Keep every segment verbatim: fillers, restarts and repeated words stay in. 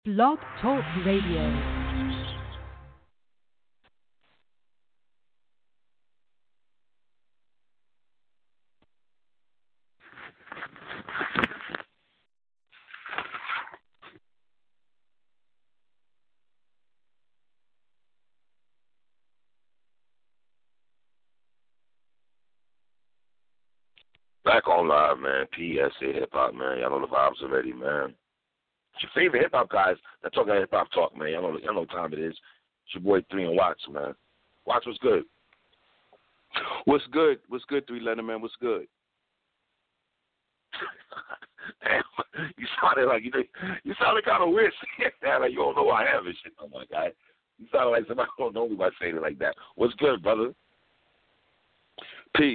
Blog Talk Radio. Back on live, man. P S A Hip Hop, man. Y'all know the vibes already, man. It's your favorite hip hop guys that talk that hip hop talk, man. Y'all know, y'all know what time it is. It's your boy Three and Watts, man. Watts, what's good? What's good? What's good, Three Letter Man? What's good? Damn, you sounded like you you sounded kind of weird saying that. Like you don't know who I am and shit. Oh my god, you sounded like somebody who don't know me by saying it like that. What's good, brother? Peace.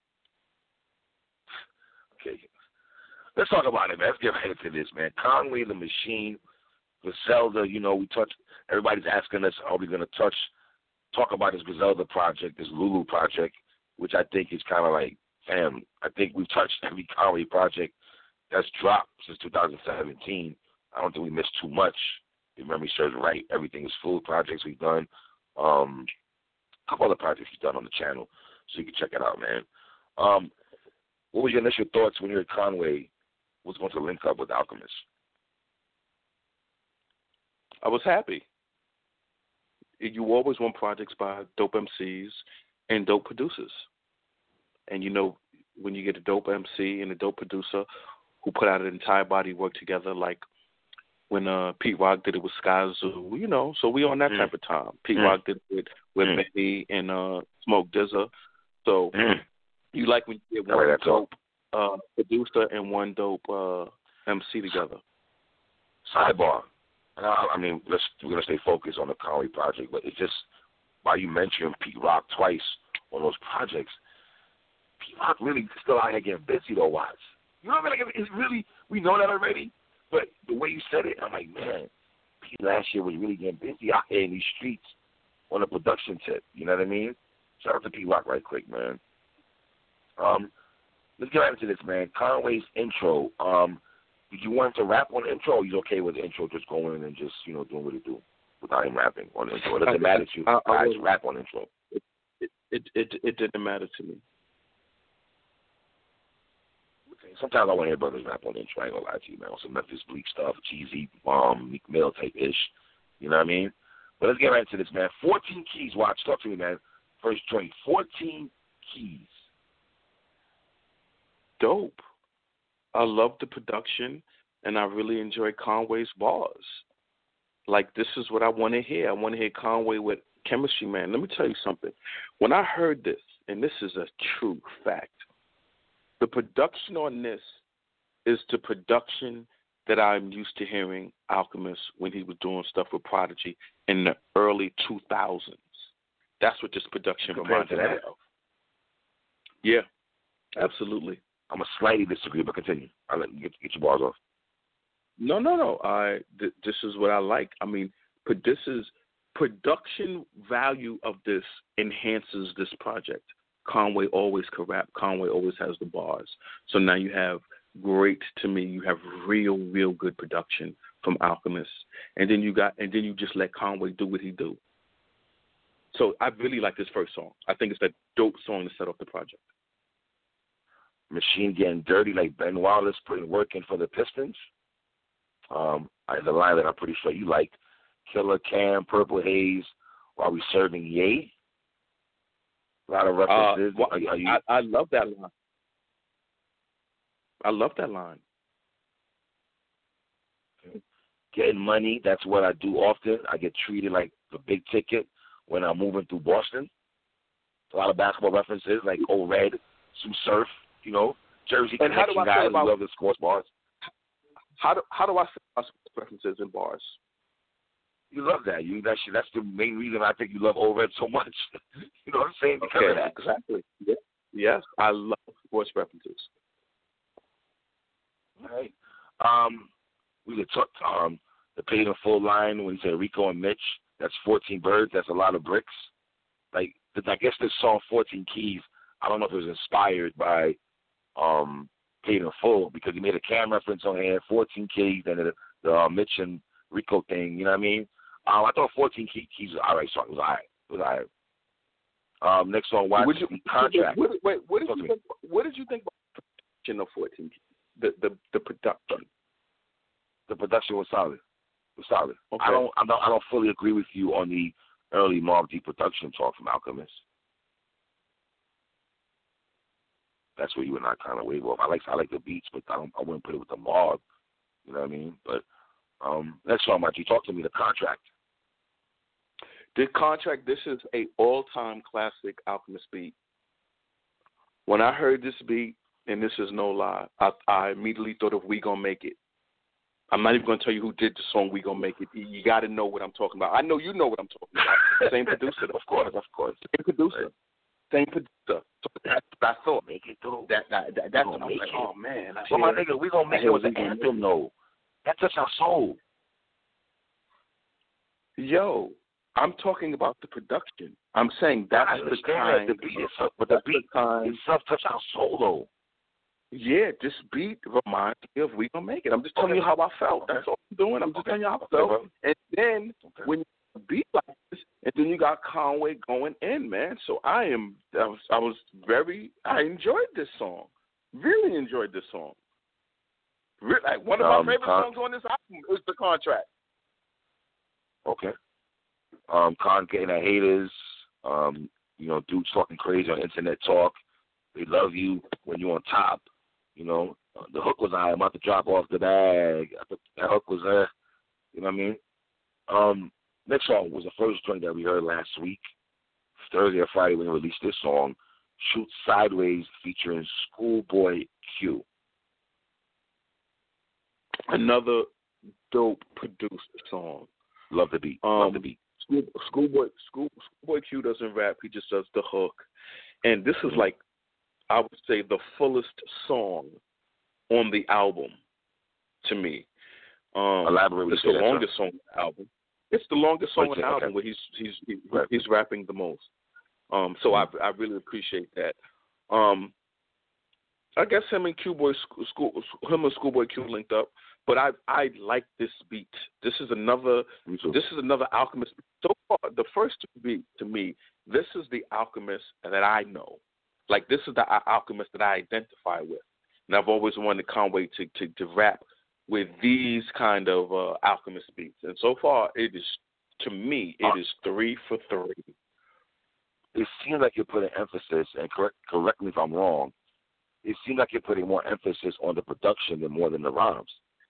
Okay, let's talk about it, man. Let's get right into this, man. Conway the Machine, Griselda. You know, we touched. Everybody's asking us, are we going to touch, talk about this Griselda project, this Lulu project, which I think is kind of like, fam. I think we've touched every Conway project that's dropped since two thousand seventeen. I don't think we missed too much. If memory serves right, everything is full projects we've done. Um, a couple other projects we've done on the channel, so you can check it out, man. Um, what was your initial thoughts when you heard Conway was going to link up with Alchemist? I was happy. You always want projects by dope M Cs and dope producers. And, you know, when you get a dope M C and a dope producer who put out an entire body of work together, like when uh, Pete Rock did it with Sky Zoo, you know, so we on that mm. type of time. Pete mm. Rock did it with mm. Benny and uh, Smoke D Z A. So mm. you like when you get one right, dope uh, producer and one dope uh, M C together. Sidebar. Uh, I mean, let's, we're going to stay focused on the Conway project, but it's just, while you mentioned Pete Rock twice on those projects, Pete Rock really still out here getting busy, though, Watts. You know what I mean? Like, it's really, we know that already, but the way you said it, I'm like, man, Pete last year was really getting busy out here in these streets on a production tip. You know what I mean? Shout out to Pete Rock right quick, man. Um, let's get right into this, man. Conway's intro. Um, did you want him to rap on the intro, or you okay with the intro just going in and just, you know, doing what it do without him rapping on the intro? It doesn't matter to you. I, I, I just rap on the intro. It, it, it, it, it didn't matter to me. Sometimes I want to hear brothers rap on the intro. I ain't gonna lie to you, man. On some Memphis Bleak stuff, cheesy, um, Meek Mill type ish. You know what I mean? But let's get right into this, man. fourteen keys. Watch. Talk to me, man. First joint. fourteen keys. Dope. I love the production, and I really enjoy Conway's bars. Like, this is what I want to hear. I want to hear Conway with chemistry, man. Let me tell you something. When I heard this, and this is a true fact, the production on this is the production that I'm used to hearing Alchemist when he was doing stuff with Prodigy in the early two thousands. That's what this production reminds me of. Yeah, absolutely. I'm going to slightly disagree, but continue. I'll let you get, get your bars off. No, no, no. I, th- this is what I like. I mean, but this is production value of this enhances this project. Conway always can rap. Conway always has the bars. So now you have great, to me, you have real, real good production from Alchemist. And then you got, and then you just let Conway do what he do. So I really like this first song. I think it's that dope song to set off the project. Machine getting dirty like Ben Wallace, putting work in for the Pistons. Um, I, the line that I'm pretty sure you like. Killer Cam, Purple Haze, while we serving Ye. A lot of references. Uh, well, are, are you... I, I love that line. I love that line. Getting money, that's what I do often. I get treated like the big ticket when I'm moving through Boston. A lot of basketball references like Old Red, some surf, you know, Jersey and how do I guys feel about, who love the sports bars. How do how do I feel about sports references in bars? You love that. You that's that's the main reason I think you love Old Red so much. You know what I'm saying? Because okay, of that. Exactly. Yeah. Yes, I love sports references. All right. Um, we could talk um the paid in full line when he said Rico and Mitch. That's fourteen birds. That's a lot of bricks. Like I guess this song fourteen Keys. I don't know if it was inspired by um paid in full because he made a Cam reference on here. fourteen Keys and the, the uh, Mitch and Rico thing. You know what I mean? Um, I thought fourteen Keys was all right. Song it was all right. It was all right. Um, next song, Watch you, the Contract. Wait, wait, what did Talk you to think? What did you think about the production of fourteen Keys? The the the production. The production was solid. It was solid. Okay. I don't I don't I don't fully agree with you on the early Mobb Deep production talk from Alchemist. That's where you and I kind of wave off. I like I like the beats, but I don't I wouldn't put it with the Mobb. You know what I mean? But um, next song, Mike, you talk to me. The Contract. The Contract. This is a all-time classic Alchemist beat. When I heard this beat, and this is no lie, I, I immediately thought of We Gon' Make It. I'm not even going to tell you who did the song We Gon' Make It. You got to know what I'm talking about. I know you know what I'm talking about. Same producer. Of course, of course. Same producer. Same producer. So that's what I thought. Make it through. That, that, that, that's what I'm make like, it. oh, man. Well, my nigga, We Gon' Make It was an anthem, though. That touched our soul. Yo, I'm talking about the production. I'm saying that's I the kind. The beat itself, but the beat itself touched our soul, though. Yeah, this beat reminds me of We Gon' Make It. I'm just telling okay. you how I felt. Okay. That's all I'm doing. I'm just okay. telling you how I felt. Okay. And then okay. when you beat like this, and then you got Conway going in, man. So I am, I was, I was very, I enjoyed this song. Really enjoyed this song. Really, like one of um, my favorite Con- songs on this album is The Contract. Okay. Um, Con getting at haters. Um, you know, dudes talking crazy on internet talk. They love you when you're on top. You know, uh, the hook was I am about to drop off the bag. I thought that hook was there. Uh, you know what I mean? Um, next song was the first joint that we heard last week. Thursday or Friday when we released this song, Shoot Sideways, featuring Schoolboy Q. Another dope produced song. Love the beat. Um, Love the beat. School, Schoolboy School, Schoolboy Q doesn't rap. He just does the hook. And this is like, I would say, the fullest song on the album to me. Um, Elaborate. It's the longest song on the album. It's the longest song on the album okay. where he's he's he, right. he's rapping the most. Um, so I I really appreciate that. Um, I guess him and Q Boy school him and Schoolboy Q linked up, but I I like this beat. This is another this is another Alchemist. So far, the first beat to me, this is the Alchemist that I know. Like this is the Alchemist that I identify with, and I've always wanted Conway to to, to rap with these kind of uh, Alchemist beats. And so far, it is, to me, it is three for three. It seems like you're putting emphasis, and correct, correct me if I'm wrong, it seems like you're putting more emphasis on the production than more than the rhymes.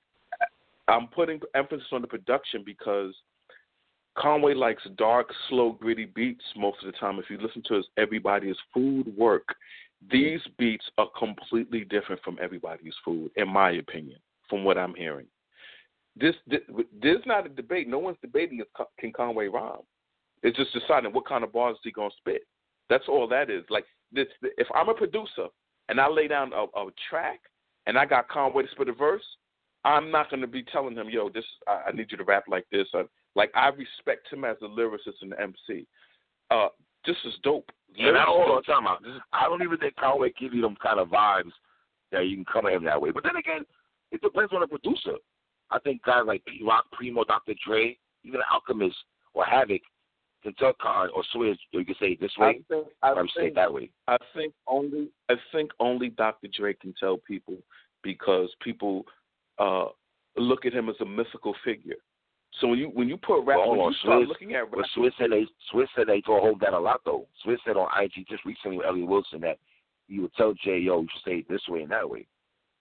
I'm putting emphasis on the production because Conway likes dark, slow, gritty beats most of the time. If you listen to his Everybody's Food work, these beats are completely different from Everybody's Food, in my opinion. From what I'm hearing, this, this there's not a debate. No one's debating if can Conway rhyme. It's just deciding what kind of bars is he gonna spit. That's all that is. Like this, if I'm a producer and I lay down a, a track and I got Conway to spit a verse, I'm not gonna be telling him, "Yo, this I, I need you to rap like this." Or, like I respect him as a lyricist and M C. Uh, this is dope. And I don't hold on, time out. I don't even think Conway gives you them kind of vibes that you can come at him that way. But then again, it depends on the producer. I think guys like Pete Rock, Primo, Doctor Dre, even Alchemist or Havoc can tell Con or Swizz, you can say it this way, I think, I or think, say it that way. I think only I think only Doctor Dre can tell people because people uh, look at him as a mythical figure. So when you when you put rap, well, when on, you start Swizz, looking at rap, well, Swizz said they Swizz said they told hold that a lot though. Swizz said on I G just recently with Elliot Wilson that you would tell Jay, yo, you should say it this way and that way.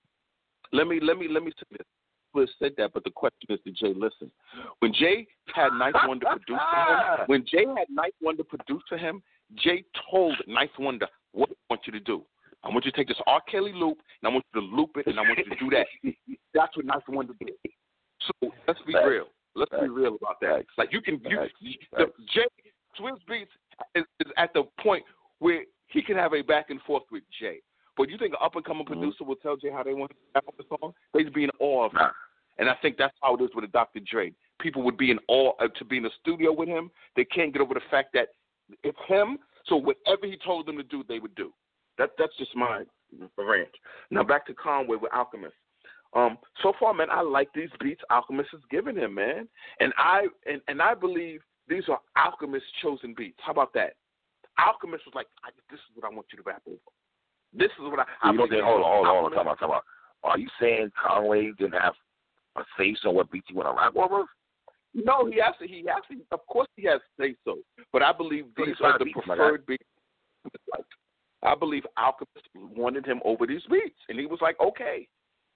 Let me let me let me say this. Swizz said that, but the question is, did Jay listen? When Jay had Ninth Wonder produce for him, when Jay had Ninth Wonder produce for him, Jay told Ninth Wonder, "What I want you to do? I want you to take this R. Kelly loop, and I want you to loop it, and I want you to do that." That's what Ninth Wonder did. So let's be Thanks. real. Let's Thanks. be real about that. Thanks. Like you can, you, Thanks. the, Jay Swizz Beatz is, is at the point where he can have a back and forth with Jay. But you think an up and coming mm-hmm. producer will tell Jay how they want to rap on the song? They'd be in awe of him. Nah. And I think that's how it is with a Doctor Dre. People would be in awe uh, to be in the studio with him. They can't get over the fact that it's him. So whatever he told them to do, they would do. That that's just my rant. Now back to Conway with Alchemist. Um, so far, man, I like these beats Alchemist is giving him, man, and I and, and I believe these are Alchemist chosen beats. How about that? Alchemist was like, I, this is what I want you to rap over. This is what I. So I you don't think? Hold on, hold on, hold on. Talk about, talk about. Are you saying Conway didn't have a say so what beats he want to rap over? No, he has to. He has to. Of course, he has to say so. But I believe these are the preferred beats. Like, I believe Alchemist wanted him over these beats, and he was like, okay.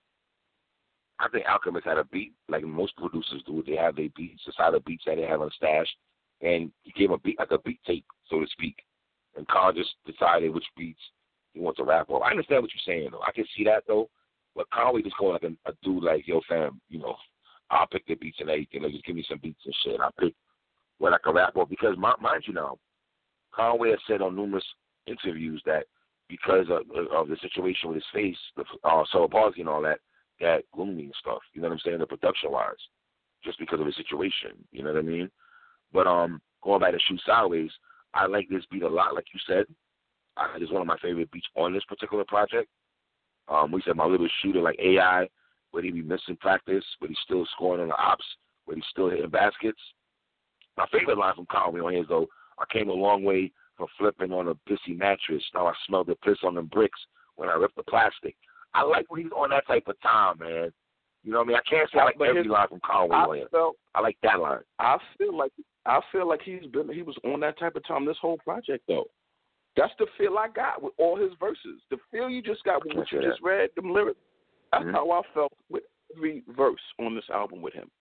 I think Alchemist had a beat, like most producers do. They have their beats, the side of beats that they have on stash, and he gave him a beat, like a beat tape, so to speak. And Khan just decided which beats he wants to rap over. I understand what you're saying, though. I can see that, though. But Conway just going like a, a dude like, yo, fam, you know, I'll pick the beats and everything. Like, just give me some beats and shit. I'll pick what I can rap over. Because, mind you now, Conway has said on numerous interviews that because of, of the situation with his face, the uh, cerebral palsy and all that, that gloomy and stuff, you know what I'm saying, the production-wise, just because of the situation, you know what I mean? But um, going back to Shoot Sideways, I like this beat a lot, like you said. I, it's one of my favorite beats on this particular project. Um, we said my little shooter, like A I, where he be missing practice, but he's still scoring on the ops, where he's still hitting baskets. My favorite line from Conway on here is, though, I came a long way from flipping on a pissy mattress. Now I smell the piss on them bricks when I rip the plastic. I like when he's on that type of time, man. You know what I mean? I can't say I like every line from Conway I on here. Felt, I like that line. I feel like I feel like he's been he was on that type of time this whole project, though. That's the feel I got with all his verses. The feel you just got with what you just read, them lyrics. That's mm-hmm. how I felt with every verse on this album with him.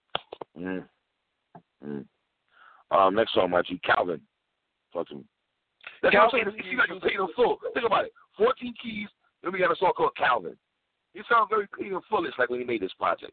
Mm-hmm. Mm-hmm. Um, next song, my G, Calvin. Talk to me. That's Calvin, what I'm saying. You got to play them full. Think about it. fourteen keys. Then we got a song called Calvin. He sounds very clean and foolish, like when he made this project.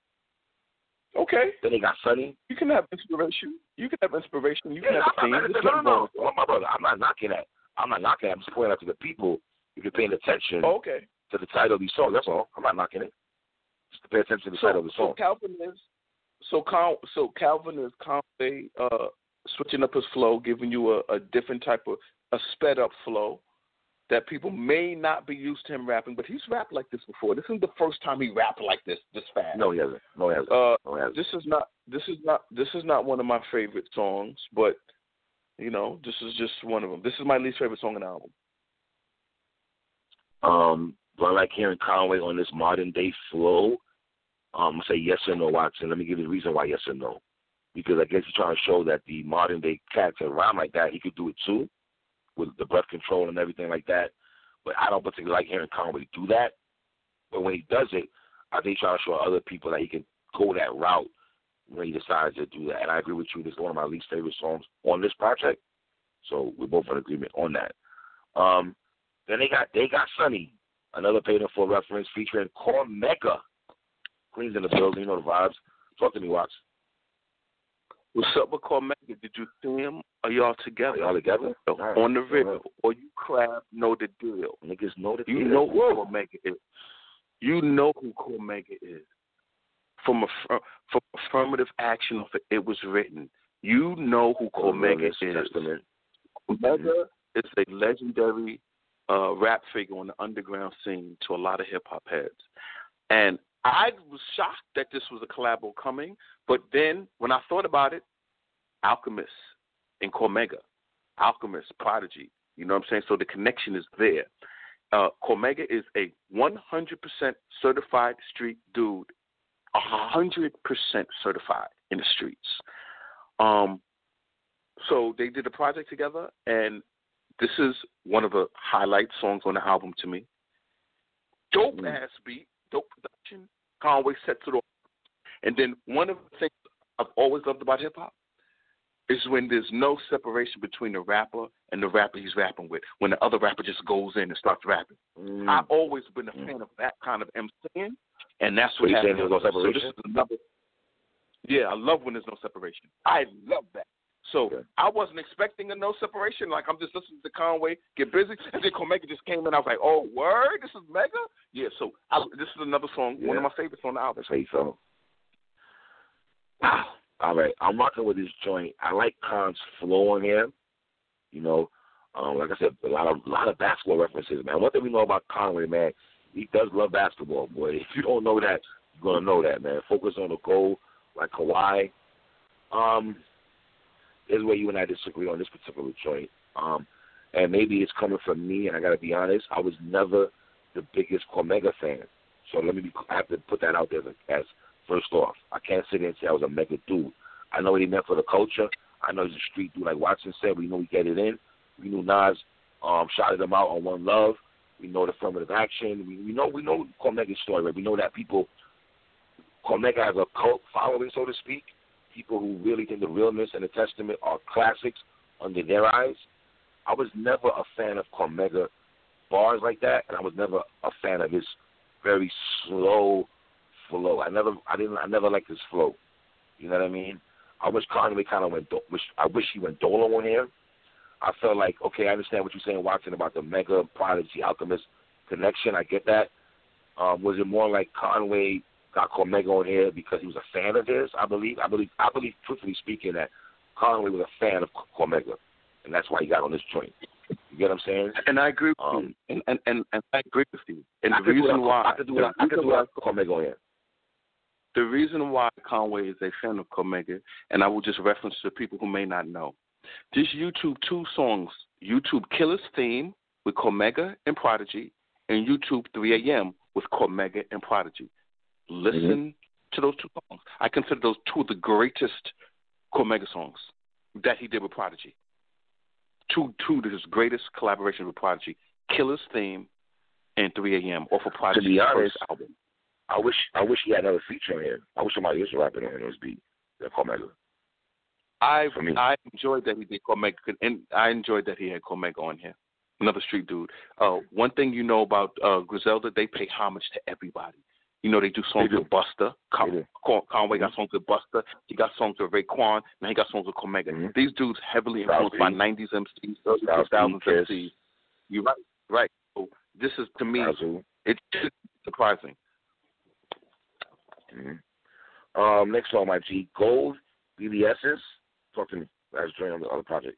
Okay. Then they got Sonny. You can have inspiration. You can have inspiration. You yeah, can have I'm not, no, no, no, no. My brother, I'm not knocking that. I'm not knocking that. I'm just pointing out to the people if you're paying attention oh, okay. to the title of these songs. That's all. I'm not knocking it. Just to pay attention to the so, title of the song. So Calvin is so Cal, so Calvin is Conway uh, switching up his flow, giving you a, a different type of a sped up flow that people may not be used to him rapping, but he's rapped like this before. This isn't the first time he rapped like this this fast. No, he hasn't. No, he hasn't. Uh, no, he hasn't. This is not. This is not. This is not one of my favorite songs, but you know, this is just one of them. This is my least favorite song on the album. Um, do I like hearing Conway on this modern day flow? Um, I say yes or no, Watson. Let me give you the reason why yes or no. Because I guess he's trying to show that the modern day cat can rhyme like that. He could do it too, with the breath control and everything like that. But I don't particularly like hearing Conway do that. But when he does it, I think he's trying to show other people that he can go that route when he decides to do that. And I agree with you. This is one of my least favorite songs on this project. So we're both in agreement on that. Um, then they got they got Sonny, another paid in full reference featuring Cormega. Queens in the building, you know the vibes. Talk to me, Watts. What's up with Cormega? Did you see him? Are y'all together? Are y'all together? Right. On the river, right. Or you crab know the deal. Niggas know the you deal. You know who Cormega is. You know who Cormega is. From a from affirmative action, it was written. You know who Cormega is. Testament. Cormega mm-hmm. is a legendary uh, rap figure on the underground scene to a lot of hip hop heads, and I was shocked that this was a collabo coming, but then when I thought about it, Alchemist and Cormega, Alchemist, Prodigy, you know what I'm saying? So the connection is there. Uh, Cormega is a one hundred percent certified street dude, one hundred percent certified in the streets. Um, so they did a project together, and this is one of the highlight songs on the album to me. Dope mm. ass beat. Dope production. Conway sets it off. And then one of the things I've always loved about hip-hop is when there's no separation between the rapper and the rapper he's rapping with, when the other rapper just goes in and starts rapping. Mm. I've always been a fan mm. of that kind of MCing, and that's what so happened. There's no separation? So this is another, yeah, I love when there's no separation. I love that. So okay. I wasn't expecting a no separation. Like, I'm just listening to Conway get busy. And then Cormega just came in. I was like, oh, word? This is mega? Yeah, so I, this is another song, yeah. one of my favorites on the album. That's how you feel. Wow. All right. I'm rocking with this joint. I like Khan's flow on here. You know, um, like I said, a lot of a lot of basketball references, man. One thing we know about Conway, man, he does love basketball, boy. If you don't know that, you're gonna know that, man. Focus on the goal, like Kawhi. Um, is where you and I disagree on this particular joint. Um, and maybe it's coming from me, and I gotta be honest. I was never the biggest Cormega fan, so let me be. I have to put that out there as, as first off. I can't sit there and say I was a mega dude. I know what he meant for the culture. I know he's a street dude, like Watson said. We know we get it in. We knew Nas um, shouted him out on One Love. We know the affirmative action. We, we know we know Cormega's story. Right? We know that people. Cormega has a cult following, so to speak. People who really think the realness and the testament are classics under their eyes. I was never a fan of Cormega bars like that, and I was never a fan of his very slow flow. I never, I didn't, I never liked his flow. You know what I mean? I wish Conway kind of went. Wish, I wish he went Dolo on here. I felt like, okay, I understand what you're saying, Watson, about the Mega Prodigy Alchemist connection. I get that. Um, was it more like Conway got Cormega on here because he was a fan of his? I believe, I believe, I believe, truthfully speaking, that Conway was a fan of Cormega, and that's why he got on this joint. You get what I'm saying? And I agree with um, you. And, and and and I agree with you. And I the reason why I could do it. I could do it. Cormega on here. The reason why Conway is a fan of Cormega, and I will just reference to people who may not know, this YouTube two songs, YouTube Killer's Theme with Cormega and Prodigy, and YouTube three a.m. with Cormega and Prodigy. Listen mm-hmm. to those two songs. I consider those two of the greatest Cormega songs that he did with Prodigy. Two, two of his greatest collaborations with Prodigy, Killer's Theme and three a.m. off of Prodigy's to be honest, first album. I wish I wish he had another feature on here. I wish somebody else was rapping on this beat than Cormega. I I enjoyed that he did Cormega, and I enjoyed that he had Cormega on here. Another street dude. Uh, one thing you know about uh, Griselda, they pay homage to everybody. You know, they do songs they do. with Busta. Con- Con- Conway mm-hmm. got songs with Busta. He got songs with Raekwon. Now he got songs with Cormega. Mm-hmm. These dudes heavily influenced by nineties M Cs, early two thousands M Cs. You're right. Right. So this is, to me, Absolutely. it's surprising. Mm-hmm. Um, next song, my G, Gold, B B S's. Talk to me. That's joined on the other project.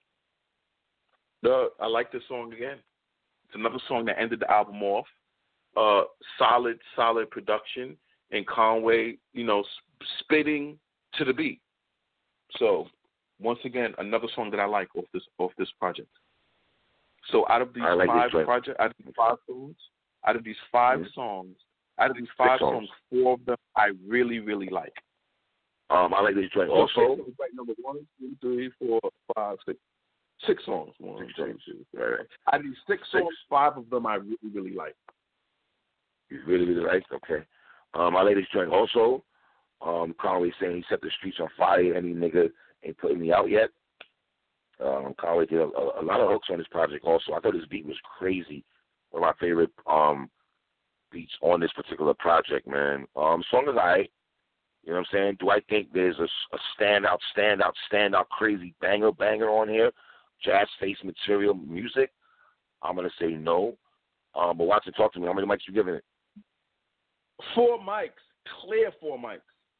The, I like this song again. It's another song that ended the album off. Uh, solid, solid production, and Conway, you know, sp- spitting to the beat. So, once again, another song that I like off this off this project. So, out of these like five projects, out of these five songs, out of these five mm-hmm. songs, out of these five songs. songs, four of them I really, really like. Um, I like this joint also. Right, number one, two, three, four, five, six. Six songs. One, six songs. Two, right, right. Out of these six, six songs, five of them I really, really like. You really, really like? Okay. Um, my latest joint also. Um, Conway saying he set the streets on fire. Any nigga ain't putting me out yet. Um, Conway did a, a, a lot of hooks on this project also. I thought this beat was crazy. One of my favorite um, beats on this particular project, man. Um, song is I. You know what I'm saying? Do I think there's a, a standout, standout, standout crazy banger, banger on here? Jazz face material music? I'm going to say no. Um, but Watson, talk to me. How many mics you giving it? Four mics. Clear four mics.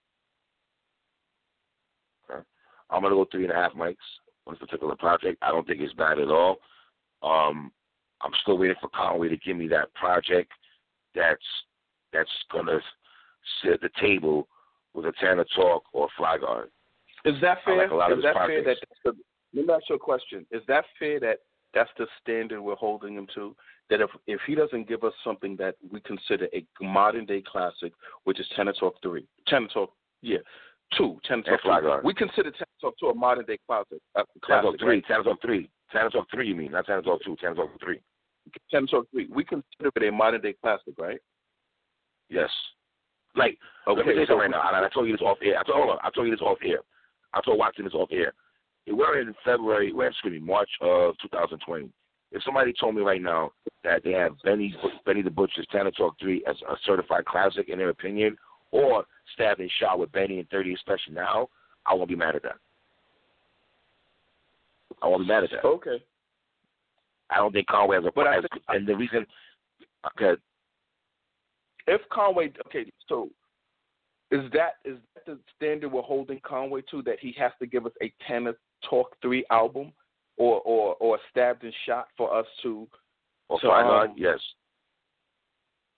Okay. I'm going to go three and a half mics on this particular project. I don't think it's bad at all. Um, I'm still waiting for Conway to give me that project that's that's going to sit at the table with a Tana Talk or Fly Guard. Is that fair? Like a lot Is of that projects. fair? That that's the, let me ask you a question. Is that fair that that's the standard we're holding him to? That if if he doesn't give us something that we consider a modern day classic, which is Tana Talk three, Tana Talk, yeah, two, Tana Talk Fly Guard. We consider Tana Talk two a modern day classic. Uh, Tana classic Talk three, right? Tana Talk three, Tana Talk three. You mean not Tana Talk two? Tana Talk three. Tana Talk three. We consider it a modern day classic, right? Yes. Like, okay, let me say something right now. I, I told you this off air. I told, hold on. I told you this off air. I told Watson this off air. We're in February, we're excuse me, March of two thousand twenty. If somebody told me right now that they have Benny Benny the Butcher's Tana Talk three as a certified classic in their opinion, or Stabbed and Shot with Benny and thirtieth Special now, I won't be mad at that. I won't be mad at that. Okay. I don't think Conway has a but has, think, and the reason, okay. If Conway, okay, so is that is that the standard we're holding Conway to, that he has to give us a Tana Talk three album, or or or Stabbed and Shot for us to? Or to, Fly Guard, um, yes.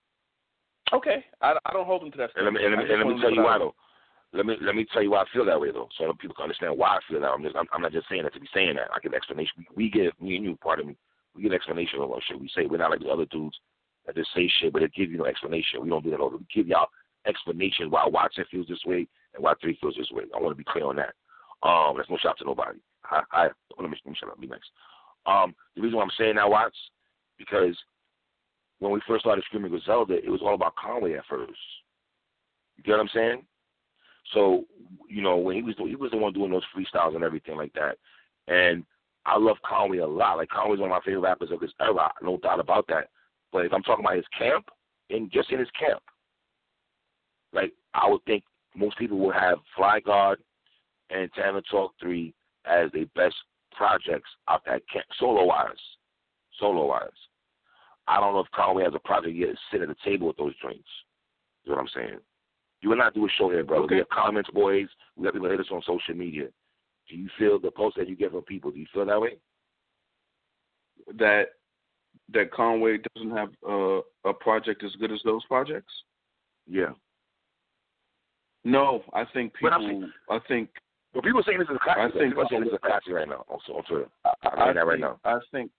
Okay, I, I don't hold him to that. And let me, and let me, and let me tell you why, though. Let me let me tell you why I feel that way, though, so people can understand why I feel that. I'm just I'm, I'm not just saying that to be saying that. I give explanation. We, we give me and you, part of me. We get explanation of what shit we say. We're not like the other dudes that just say shit, but they give you no explanation. We don't do that all. We give y'all explanation why Watson feels this way and why three feels this way. I want to be clear on that. Um, that's no shot to nobody. I, I let me, let me shut up. Be nice. Um, the reason why I'm saying that, Watts, because when we first started Screaming Griselda, it was all about Conway at first. You get what I'm saying? So, you know, when he was he was the one doing those freestyles and everything like that, and I love Conway a lot. Like, Conway's one of my favorite rappers of this era, no doubt about that. But if I'm talking about his camp, and just in his camp, like, I would think most people would have Fly Guard and Tana Talk three as their best projects out that camp, solo-wise. Solo-wise. I don't know if Conway has a project yet to sit at the table with those joints. Is what I'm saying. You and I do a show here, brother. Okay. We have comments, boys. We have people hit us on social media. Do you feel the post that you get from people? Do you feel that way? That that Conway doesn't have uh, a project as good as those projects? Yeah. No, I think people. I think. Well, people are saying this is a classic. I think people are saying this is a classic right now. Also on Twitter. I'm saying that right now. I think.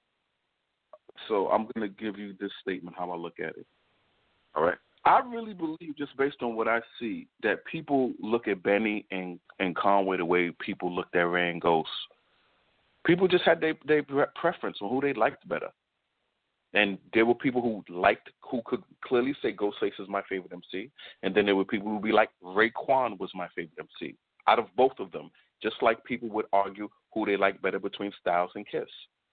So I'm going to give you this statement how I look at it. All right. I really believe, just based on what I see, that people look at Benny and, and Conway the way people looked at Ray and Ghost. People just had their their preference on who they liked better. And there were people who liked, who could clearly say Ghostface is my favorite M C. And then there were people who would be like, Raekwon was my favorite M C. Out of both of them. Just like people would argue who they like better between Styles and Kiss.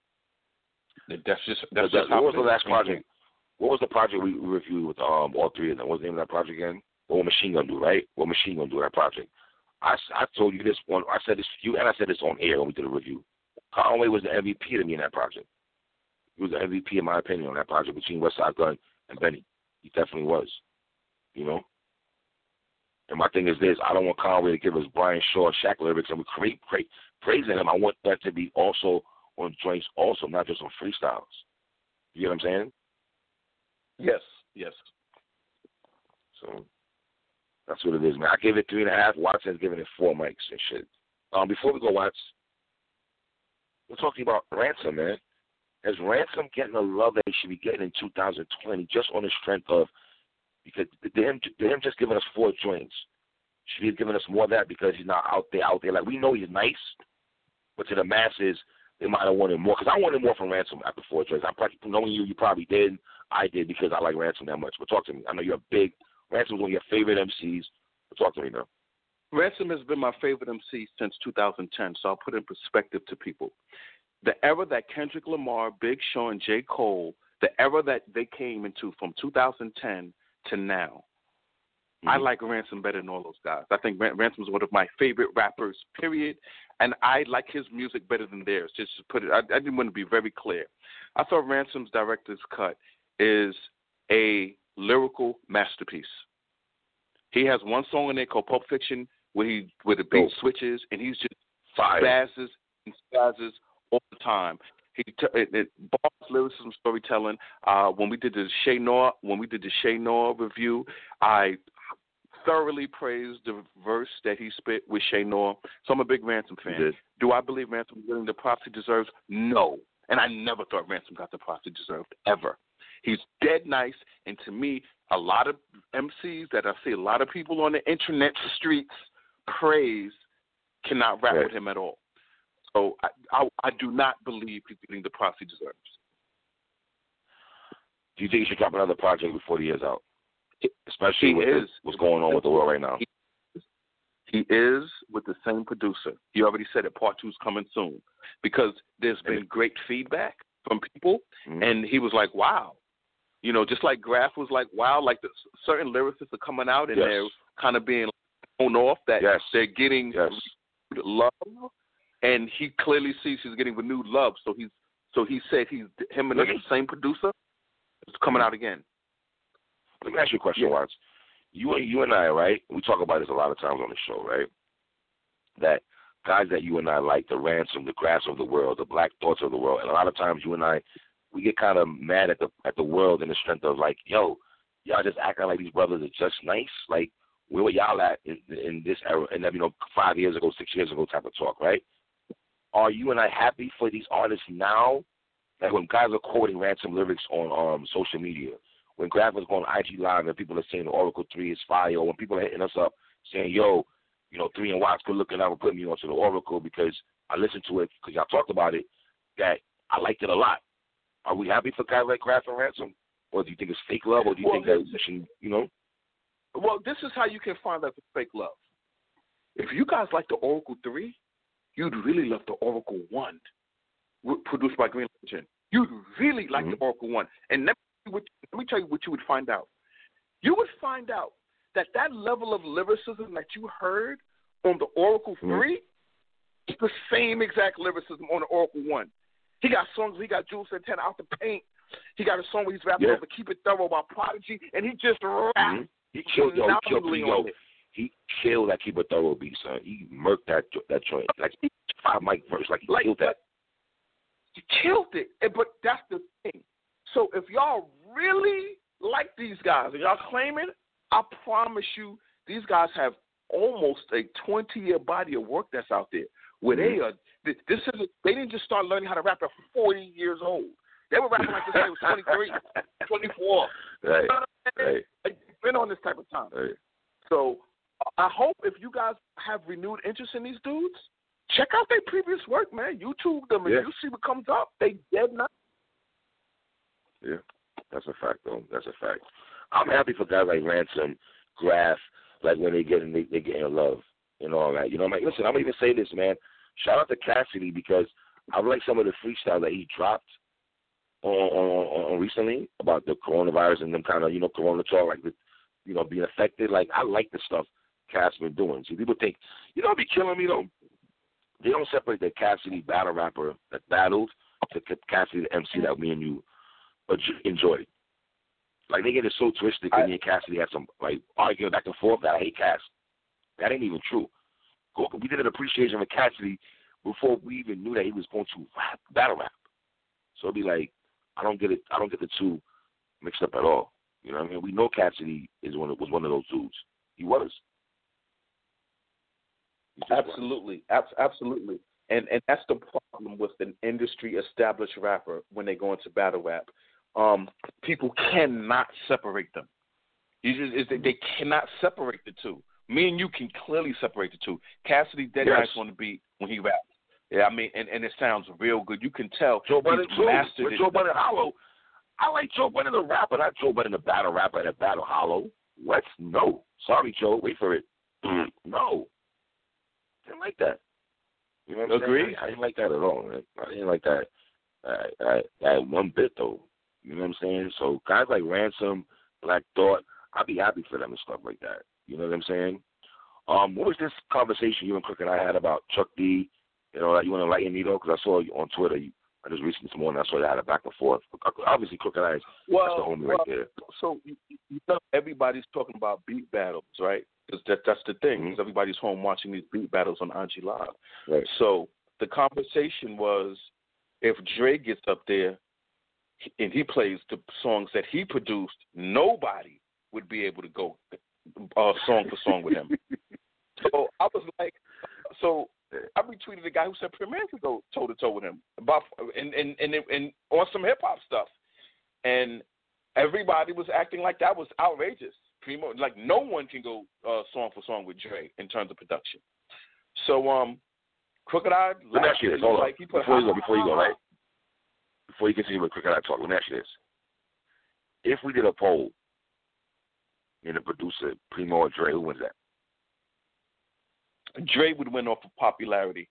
That's just, that's that, just how what was the last project? What was the project we reviewed with um, all three of them? What was the name of that project again? What will Machine Gun do, right? What Machine Gun do, that project? I, I told you this one. I said this to you, and I said this on air when we did a review. Conway was the M V P to me in that project. He was the M V P, in my opinion, on that project between Westside Gun and Benny. He definitely was, you know? And my thing is this. I don't want Conway to give us Brian Shaw, Shaq lyrics, and we create, create, praising him. I want that to be also on joints also, not just on freestyles. You get what I'm saying? Yes, yes. So that's what it is, man. I gave it three and a half. Watson's giving it four mics and shit. Um, before we go, Watts, we're talking about Ransom, man. Is Ransom getting the love that he should be getting in two thousand twenty just on the strength of, because to him, to him just giving us four joints, should he have given us more of that because he's not out there, out there. Like, we know he's nice, but to the masses, they might have wanted more. Because I wanted more from Ransom after four joints. I'm probably, knowing you, you probably did. I did because I like Ransom that much. But talk to me. I know you're a big, Ransom's one of your favorite M Cs. But talk to me now. Ransom has been my favorite M C since two thousand ten, so I'll put in perspective to people. The era that Kendrick Lamar, Big Sean, J. Cole, the era that they came into from two thousand ten to now, mm-hmm. I like Ransom better than all those guys. I think Ransom is one of my favorite rappers, period, and I like his music better than theirs. Just to put it, I, I didn't want to be very clear. I thought Ransom's director's cut is a lyrical masterpiece. He has one song in there called Pulp Fiction where he where the beat switches and he's just Fire. spazzes and spazzes all the time. He t- it, it, bars, lyricism, storytelling. Uh, when we did the Shay Noir, when we did the Shay Noir review, I thoroughly praised the verse that he spit with Shay Noir. So I'm a big Ransom fan. Do I believe Ransom is getting the props he deserves? No, and I never thought Ransom got the props he deserved ever. He's dead nice, and to me, a lot of M Cs that I see a lot of people on the internet streets praise cannot rap right. with him at all. So I, I, I do not believe he's getting the props he deserves. Do you think he should drop another project before the year's out? Especially he with is, the, what's going on with the world right now. He, he is with the same producer. He already said it, part two is coming soon. Because there's been great feedback from people, mm-hmm. and he was like, wow. You know, just like Graf was like, wow, like the certain lyricists are coming out and yes. they're kind of being thrown off that yes. they're getting yes. love, and he clearly sees he's getting renewed love. So he's so he said he's him and the same producer is coming out again. Let me ask you a question, yeah. Watts. You and you and I, right? We talk about this a lot of times on the show, right? That guys that you and I like, the Ransom, the Grass of the world, the Black Thoughts of the world, and a lot of times you and I, we get kind of mad at the at the world in the strength of like, yo, y'all just acting like these brothers are just nice. Like, where were y'all at in, in this era? And then, you know, five years ago, six years ago type of talk, right? Are you and I happy for these artists now? Like when guys are quoting Ransom lyrics on um, social media, when Graf was going on I G Live and people are saying the Oracle three is fire, or when people are hitting us up saying, yo, you know, three and Watts could look it up and put me onto the Oracle because I listened to it because y'all talked about it, that I liked it a lot. Are we happy for guys like Graf and Ransom? Or do you think it's fake love, or do you well, think that we should, you know? Well, this is how you can find out the fake love. If you guys like the Oracle three, you'd really love the Oracle one, produced by Green Lantern. You'd really like mm-hmm. the Oracle one. And let me, let me tell you what you would find out. You would find out that that level of lyricism that you heard on the Oracle mm-hmm. three is the same exact lyricism on the Oracle one. He got songs, he got Jules Santana Out the Paint. He got a song where he's rapping yeah. over Keep It Thorough by Prodigy, and he just rapped. Mm-hmm. He killed, yo, he killed, yo, he killed that Keep It Thorough beat, son. He murked that that joint. Like, five mic verse, like he like, killed that. He killed it. But that's the thing. So if y'all really like these guys and y'all claiming, I promise you, these guys have almost a twenty-year body of work that's out there where mm-hmm. they are. This is a, they didn't just start learning how to rap at forty years old. They were rapping like this when they was twenty-three, twenty-four. Right. You know what I'm saying? Right. They've been on this type of time. Right. So I hope if you guys have renewed interest in these dudes, check out their previous work, man. YouTube them and yeah. you see what comes up. They dead now. Yeah, that's a fact, though. That's a fact. I'm happy for guys like Ransom, Graf, like when they get in, they, they get in love and all that. You know, I'm like, listen, I'm gonna even say this, man. Shout out to Cassidy because I like some of the freestyle that he dropped on, on, on recently about the coronavirus and them kind of, you know, corona talk, like, the, you know, being affected. Like, I like the stuff Cass been doing. See, people think, you know, be killing me though. They don't separate the Cassidy battle rapper that battled to Cassidy the M C that me and you enjoyed. Like, they get it so twisted because me and Cassidy had some, like, arguing back and forth that I hate Cass. That ain't even true. We did an appreciation for Cassidy before we even knew that he was going to rap, battle rap. So it'd be like, I don't get it. I don't get the two mixed up at all. You know what I mean? We know Cassidy is one of, was one of those dudes. He was. Absolutely, was. absolutely, and and that's the problem with an industry established rapper when they go into battle rap. Um, people cannot separate them. You just, is they cannot separate the two. Me and you can clearly separate the two. Cassidy dead yes. nice on the beat when he raps. Yeah, I mean, and, and it sounds real good. You can tell Joe Budden he's too. mastered With it. Joe Budden Hollow. I like Joe Budden the rapper, not Joe Budden the battle rapper at a battle hollow. What? No. Sorry, Joe. Wait for it. No. Didn't like that. You know what I'm Agree? saying? I, I didn't like that at all, man. I didn't like that uh, I, I, one bit, though. You know what I'm saying? So guys like Ransom, Black Thought, I'd be happy for them and stuff like that. You know what I'm saying? Um, what was this conversation you and Crook and I had about Chuck D? You know, you want to enlighten me, though? Because I saw you on Twitter. You, I just recently this morning I saw you had a back and forth. Obviously, Crook and I, well, that's the homie well, right there. So, you, you know, everybody's talking about beat battles, right? Because that, that's the thing. Mm-hmm. Everybody's home watching these beat battles on I G Live. Right. So the conversation was, if Dre gets up there and he plays the songs that he produced, nobody would be able to go uh, song for song with him. So I was like, so I retweeted a guy who said Premier could go toe to toe with him about and and and, and on some hip hop stuff, and everybody was acting like that was outrageous. Primo, like no one can go uh, song for song with Dre in terms of production. So um, Crooked Eye. Let me ask you this. Hold like, on. Before you go, before you go, right? Before you continue with Crooked Eye talk, let me ask you this: if we did a poll and the producer Primo or Dre, who wins that? Dre would win off of popularity.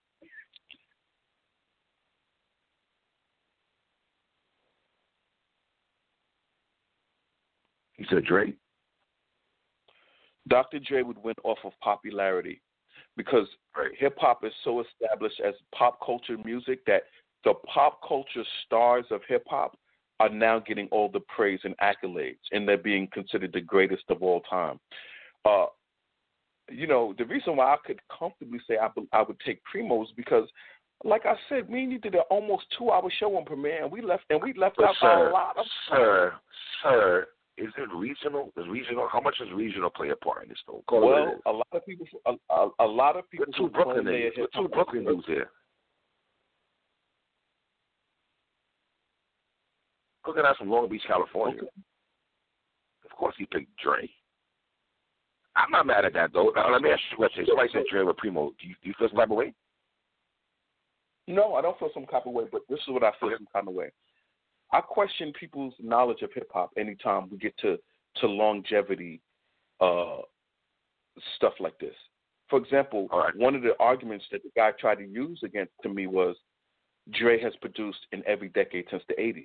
You said Dre? Doctor Dre would win off of popularity because right. hip-hop is so established as pop culture music that the pop culture stars of hip-hop are now getting all the praise and accolades, and they're being considered the greatest of all time. Uh, you know, the reason why I could comfortably say I, I would take Primo is because, like I said, me and you did an almost two-hour show on Premiere, and we left and we left but out sir, a lot of sir, sir. is it regional? Is regional? How much does regional play a part in this though? Call well, it it a lot of people, a, a, a lot of people. We're two Brooklyn niggas. We're two Brooklyn dudes here. Cooking out from Long Beach, California. Okay. Of course, he picked Dre. I'm not mad at that though. Now, let me ask you a question. Somebody said Dre with Primo. Do you, do you feel some type of way? No, I don't feel some type of way, but this is what I feel some kind of way. I question people's knowledge of hip hop anytime we get to, to longevity uh, stuff like this. For example, right. one of the arguments that the guy tried to use against to me was Dre has produced in every decade since the eighties.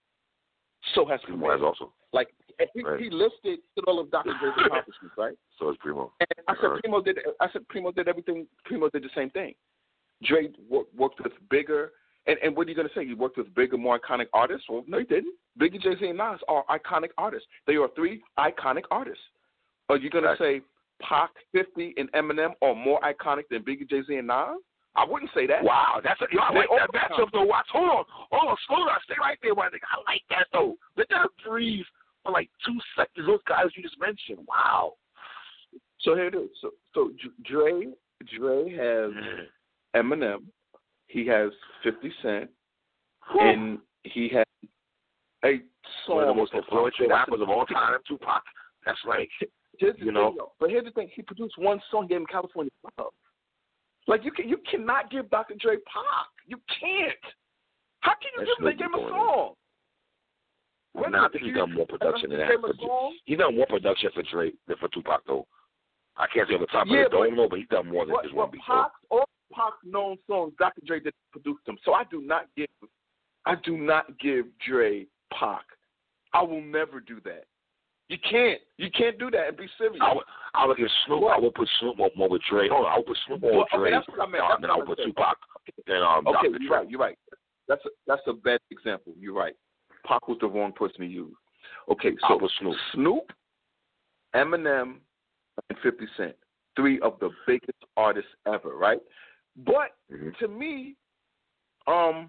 So has Primo. Has also. Like he, right. he listed all of Doctor Dre's accomplishments, right? So is Primo. And I said right. Primo did. I said Primo did everything. Primo did the same thing. Dre worked, worked with bigger. And, and what are you going to say? You worked with bigger, more iconic artists? Well, no, you didn't. Biggie, Jay-Z, and Nas are iconic artists. They are three iconic artists. Are you going right. to say Pac, fifty, and Eminem are more iconic than Biggie, Jay-Z, and Nas? I wouldn't say that. Wow, that's a, yo, I like that matchup though. Watch, hold on, hold on, slow down, stay right there, my nigga. I like that though. Let that breathe for like two seconds. Those guys you just mentioned. Wow. So here it is. So, so Dre, Dre has mm. Eminem. He has fifty Cent, Whew. and he has a song. One of the most influential rappers of all time, Tupac. That's like, here's the you know. Thing, but here's the thing: he produced one song, gave him California Love. Like you can, you cannot give Doctor Dre Pac. You can't. How can you give, give him a song? Nah, I think he's done more production than that. He's done more production for Dre than for Tupac, though. I can't say on the top yeah, of the dome, though, but he's done more than but, just one beat. Pac, all Pac's known songs, Doctor Dre did produce them. So I do not give, I do not give Dre Pac. I will never do that. You can't. You can't do that and be serious. I would, I would give Snoop. What? I would put Snoop more with Dre. Hold on, I would put Snoop more well, with Dre. Okay, that's what I meant. Uh, then I would put Tupac. Then um, okay, Doctor you're Dre. right. You're right. That's a, that's a bad example. You're right. Pac was the wrong person to use. Okay, so Snoop. Snoop, Eminem, and fifty Cent, three of the biggest artists ever, right? But mm-hmm. to me, um,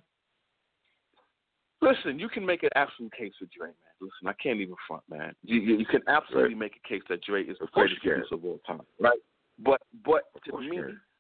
listen, you can make an absolute case for Dre, man. Listen, I can't even front, man. You, you, you can absolutely right. make a case that Dre is the of course greatest producer of all time, right? But but to me,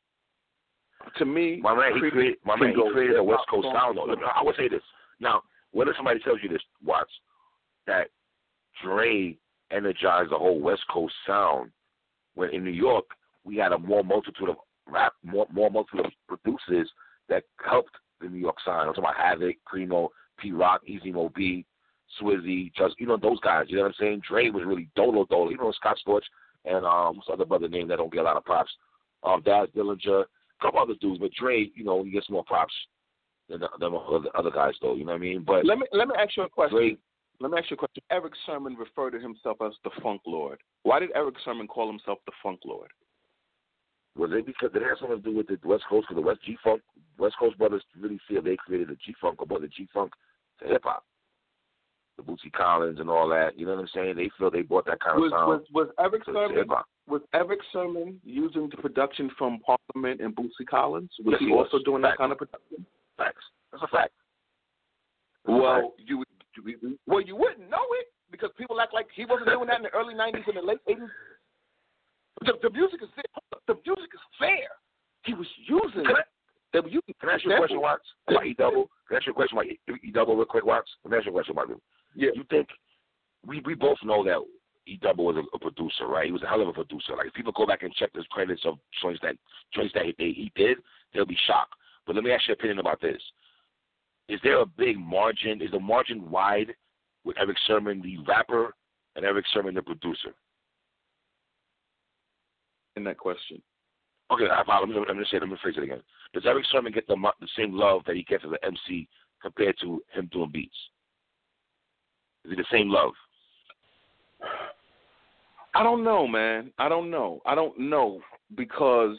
to me, my man, he created, my man, he created a West Coast sound. I would say this now. Whether somebody tells you this, watch that Dre energized the whole West Coast sound. When in New York, we had a more multitude of rap, more more multitude of producers that helped the New York sound. I'm talking about Havoc, Primo, P Rock, Easy Mo B, Swizzy, just you know those guys. You know what I'm saying? Dre was really Dolo Dolo. You know Scott Storch and um what's the other brother name that don't get a lot of props. Um, Daz Dillinger, a couple other dudes, but Dre, you know, he gets more props than the, than the other guys though. You know what I mean? But let me let me ask you a question. Dre, Let me ask you a question. Eric Sermon referred to himself as the Funk Lord. Why did Eric Sermon call himself the Funk Lord? Was it because did it have something to do with the West Coast? For the West G Funk, West Coast brothers really feel they created the G Funk or brought the G Funk to hip hop. The Bootsy Collins and all that. You know what I'm saying? They feel they brought that kind was, of sound. Was, was Eric to, Sermon to was Eric Sermon using the production from Parliament and Bootsy Collins? Was yes, he, he also was. doing Facts. that kind of production? Facts. That's a fact. That's well, a fact. you would. You, well, you wouldn't know it because people act like he wasn't doing that in the early nineties and the late eighties. The, the music is the music is fair. He was using can it. They were using. Can I ask you a question, Watts? About E Double? Can I ask you a question about E Double real quick, Watts? Can I ask you a question about him? Yeah. You think we we both know that E Double was a, a producer, right? He was a hell of a producer. Like if people go back and check the credits of joints that joints that he, he did, they'll be shocked. But let me ask your opinion about this. Is there a big margin? Is the margin wide with Eric Sermon, the rapper, and Eric Sermon, the producer? In that question. Okay, I follow. Let me, let me say. Let me phrase it again. Does Eric Sermon get the the same love that he gets as an M C compared to him doing beats? Is it the same love? I don't know, man. I don't know. I don't know because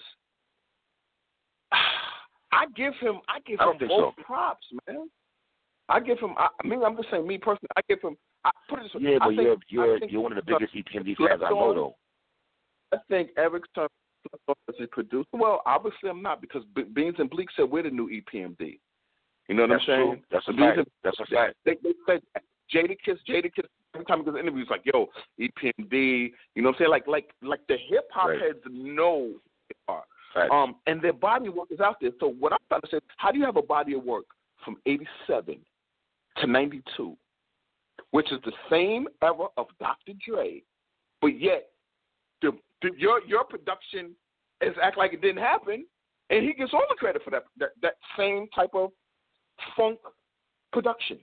I give him. I give I him both so. props, man. I give him. I, I mean, I'm just saying, me personally, I give him. I put it this way. Yeah, but I you're think, you're think you're one of the biggest E P M D fans I know, though. I think Eric Sermon as a producer. Well, obviously I'm not because Be- Beans and Bleak said we're the new E P M D. You know what That's I'm saying? True. That's a Beans fact. and, That's a fact. They, they said Jadakiss, Jadakiss every time he goes to interviews, like, yo, E P M D, you know what I'm saying? Like, like, like the hip hop right. heads know hip hop. Right. Um, and their body of work is out there. So what I'm trying to say, how do you have a body of work from eighty-seven to ninety-two, which is the same era of Doctor Dre, but yet the, the, your your production is act like it didn't happen, and he gets all the credit for that that, that same type of funk production.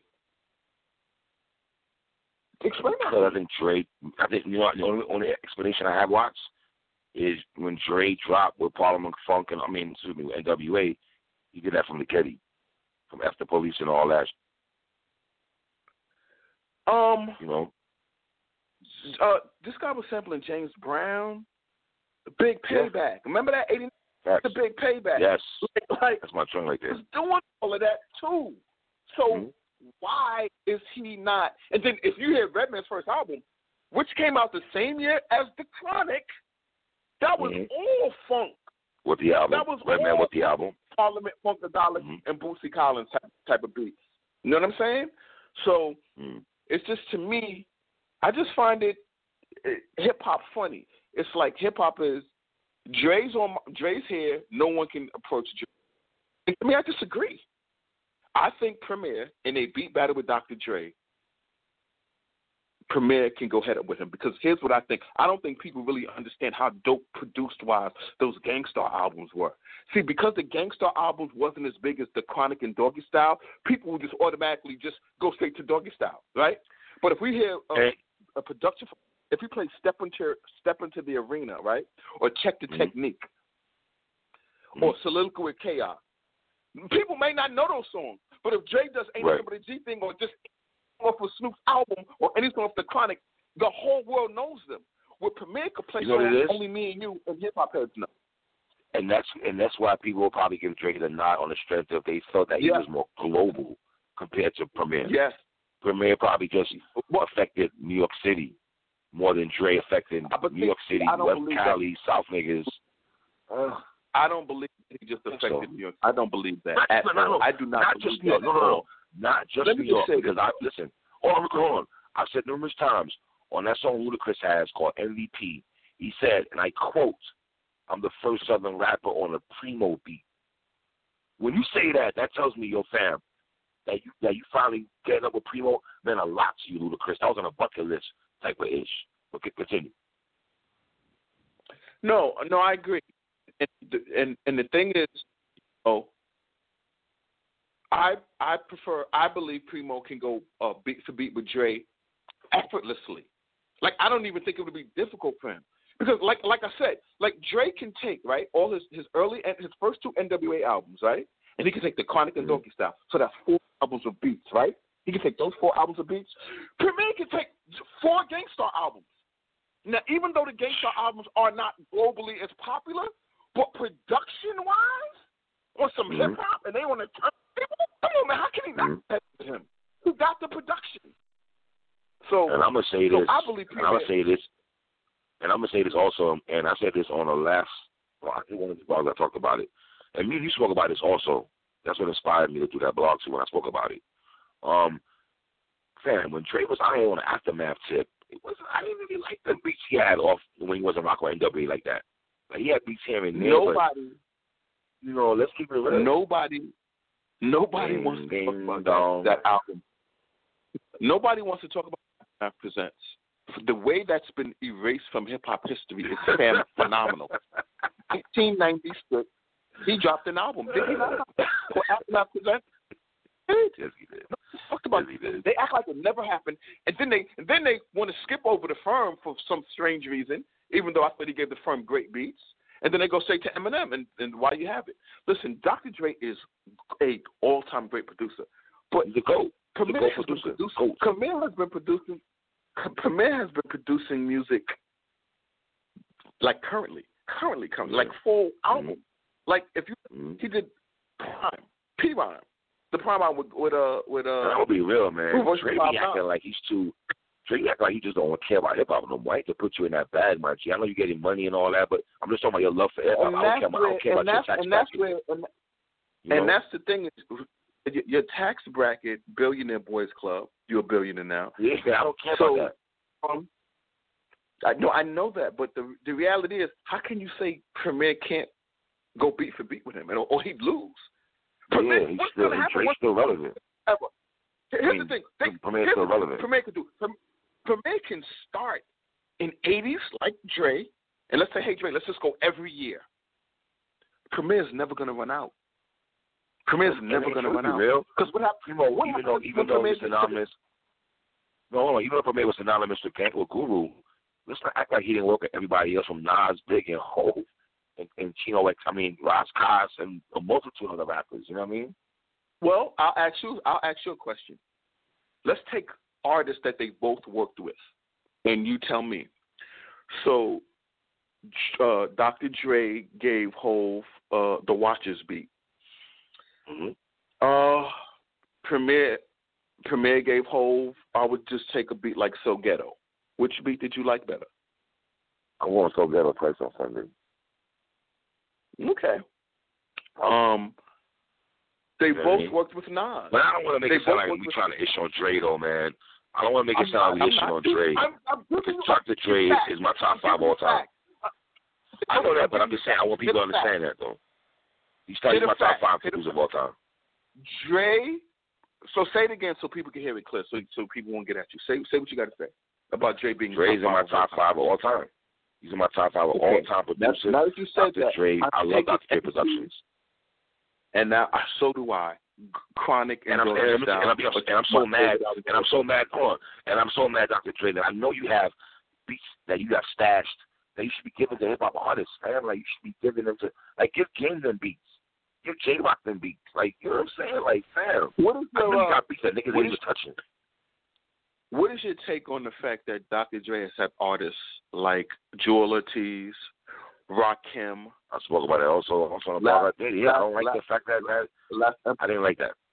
Explain that. Because I think Dre, I think, you know, the only, only explanation I have, Watts, is when Dre dropped with Parliament Funk and, I mean, excuse me, N W A, he did that from the Ketty, from F the Police and all that. Um, you know, uh, this guy was sampling James Brown, the Big Payback. Yeah. Remember that eighty? That's, the Big Payback. Yes, like, like, that's my tongue right there. He's doing all of that too. So mm-hmm. why is he not? And then if you hear Redman's first album, which came out the same year as The Chronic, that was mm-hmm. all funk. With the album, that was Redman with the album, Parliament Funkadelic mm-hmm. and Bootsy Collins type, type of beats. You know what I'm saying? So mm-hmm. it's just, to me, I just find it, it hip hop funny. It's like hip hop is Dre's on Dre's here. No one can approach Dre. And to me, I disagree. I think Premier in a beat battle with Doctor Dre, Premier can go head up with him, because here's what I think. I don't think people really understand how dope produced wise those Gangstar albums were. See, because the Gangstar albums wasn't as big as the Chronic and Doggy Style, people would just automatically just go straight to Doggy Style, right? But if we hear a, hey. a production, if we play Step into Step into the Arena, right, or Check the mm-hmm. Technique, mm-hmm. or Soliloquy with Chaos, people may not know those songs. But if Dre does Ain't right. Nothing But a G Thing, or just off of Snoop's album, or any song off the Chronic, the whole world knows them. Where Premier could play you know songs only me and you and hip hop heads know. And that's and that's why people will probably give Drake a nod on the strength of they felt that he yeah. was more global compared to Premier. Yes. Premier probably just affected New York City more than Dre affected New York City, West Cali, that. South niggas. Uh, I don't believe he just affected so. New York. I don't believe that. Not, at no, no, no. I do not. Not believe just New York. that No, no, no. Not just Let New me York. just say because this. I listen. Hold on, hold on. I've said numerous times on that song Ludacris has called M V P. He said, and I quote, "I'm the first Southern rapper on a Primo beat." When you say that, that tells me, yo, fam, that you that you finally getting up with Primo meant a lot to you, Ludacris. That was on a bucket list type of ish. Okay, continue. No, no, I agree. And and, and the thing is, oh, I I prefer. I believe Primo can go uh, beat for beat with Dre effortlessly. Like, I don't even think it would be difficult for him. Because, like like I said, like Dre can take, right, all his, his early, his first two N W A albums, right? And he can take the Chronic and Doggy Style. So that's four albums of beats, right? He can take those four albums of beats. Premier can take four Gangstar albums. Now, even though the Gangstar albums are not globally as popular, but production-wise, or some mm-hmm. hip-hop, and they want to turn people, come on, man, how can he not mm-hmm. pay for him? He got the production. So, and I'm going to say so this. I believe and I'm going to say this. And I'm going to say this also, and I said this on the last, well, I think one of the blogs I talked about it. And me and you spoke about this also. That's what inspired me to do that blog too when I spoke about it. Um, fam, when Dre was out here on the Aftermath tip, it wasn't, I didn't really like the beats he had off when he wasn't rocking N W A like that. Like, he had beats here and there. Nobody, but, you know, let's keep it real. Nobody, nobody ding, wants to ding, talk about dong. that, that album. Nobody wants to talk about Aftermath Presents. The way that's been erased from hip-hop history is phenomenal. eighteen ninety-six, he dropped an album. Did he not? For Aftermath Presents? Yes, he did. Talked about yes, he did. They act like it never happened, and then they and then they want to skip over the firm for some strange reason, even though I thought he gave the firm great beats. And then they go straight to Eminem, and, and why you have it. Listen, Doctor Dre is a all-time great producer. But the GOAT. Premier has been producing. Premier has been producing. Premier has been producing music like currently, currently coming, like full album. Mm-hmm. Like if you, mm-hmm. he did Prime, P-Rhyme, the Prime album with with uh with uh. That would be real, man. Dre be acting like he's too. Dre act like he just don't care about hip hop no more. I hate to put you in that bag, my G. I know you're getting money and all that, but I'm just talking about your love for hip hop. I don't care about, I don't care about your satisfaction. And that's where, and, and that's the thing is, your, your tax bracket, Billionaire Boys Club. You're a billionaire now. Yeah, I don't care so, about that. Um, I know, I know that, but the the reality is, how can you say Premier can't go beat for beat with him, or, or he'd lose? Premier, yeah, he's what's still, going to happen? Drake's still relevant. Ever. Here's I mean, the thing. Think, Premier's here's still the relevant. Premier can do. Premier can start in eighties like Dre, and let's say, hey Dre, let's just go every year. Premier's never going to run out. Premier's never going to run out. Because what happened? Primo, what even though even though he's synonymous, no, hold on, even though Premier was synonymous with Gang with Guru, let's not act like he didn't work at everybody else from Nas, Big, and Hov, and, and Chino X. I mean, Ras Kass, and a multitude of other rappers. You know what I mean? Well, I'll ask you. I'll ask you a question. Let's take artists that they both worked with, and you tell me. So, uh, Doctor Dre gave Hov uh, the Watchers beat. Mm-hmm. Uh, Premier Premier gave Hov. I would just take a beat like So Ghetto. Which beat did you like better? I want So Ghetto twice on Sunday. Okay. Um, they you know both I mean? worked with Nas. But I don't want to make they it sound like we trying to ish on Dre, though, man. I don't want to make it sound like we issue on Dre. I'm, I'm Because Doctor Dre is, is my top five all time. I know that, but I'm just saying I want people to understand that, though. He's starting my top five producers of all time. Dre, so say it again so people can hear it clear, so so people won't get at you. Say say what you got to say about Dre being Dre's in my top five of all time. He's in my top five of all time producers. Now that you said Doctor that, Dre, I, I love Doctor Dre it, Productions. And now, so do I. Chronic and, and I'm and, I'm, and, I'm, and I'm so mad, and I'm so mad. Hold on, and I'm so mad, Doctor Dre, that I know you have beats that you got stashed that you should be giving to hip hop artists, man. Like you should be giving them to, like, give Game them beats, give J Rock them beats. Like, you know what I'm saying? Like, fam, what is your, I know you uh, got beats that niggas ain't even touching. What is your take on the fact that Doctor Dre has had artists like Joel Ortiz, Rakim? I spoke about it also. Also on the blog I did. Yeah, I don't like last, the fact that, that last, I didn't like that.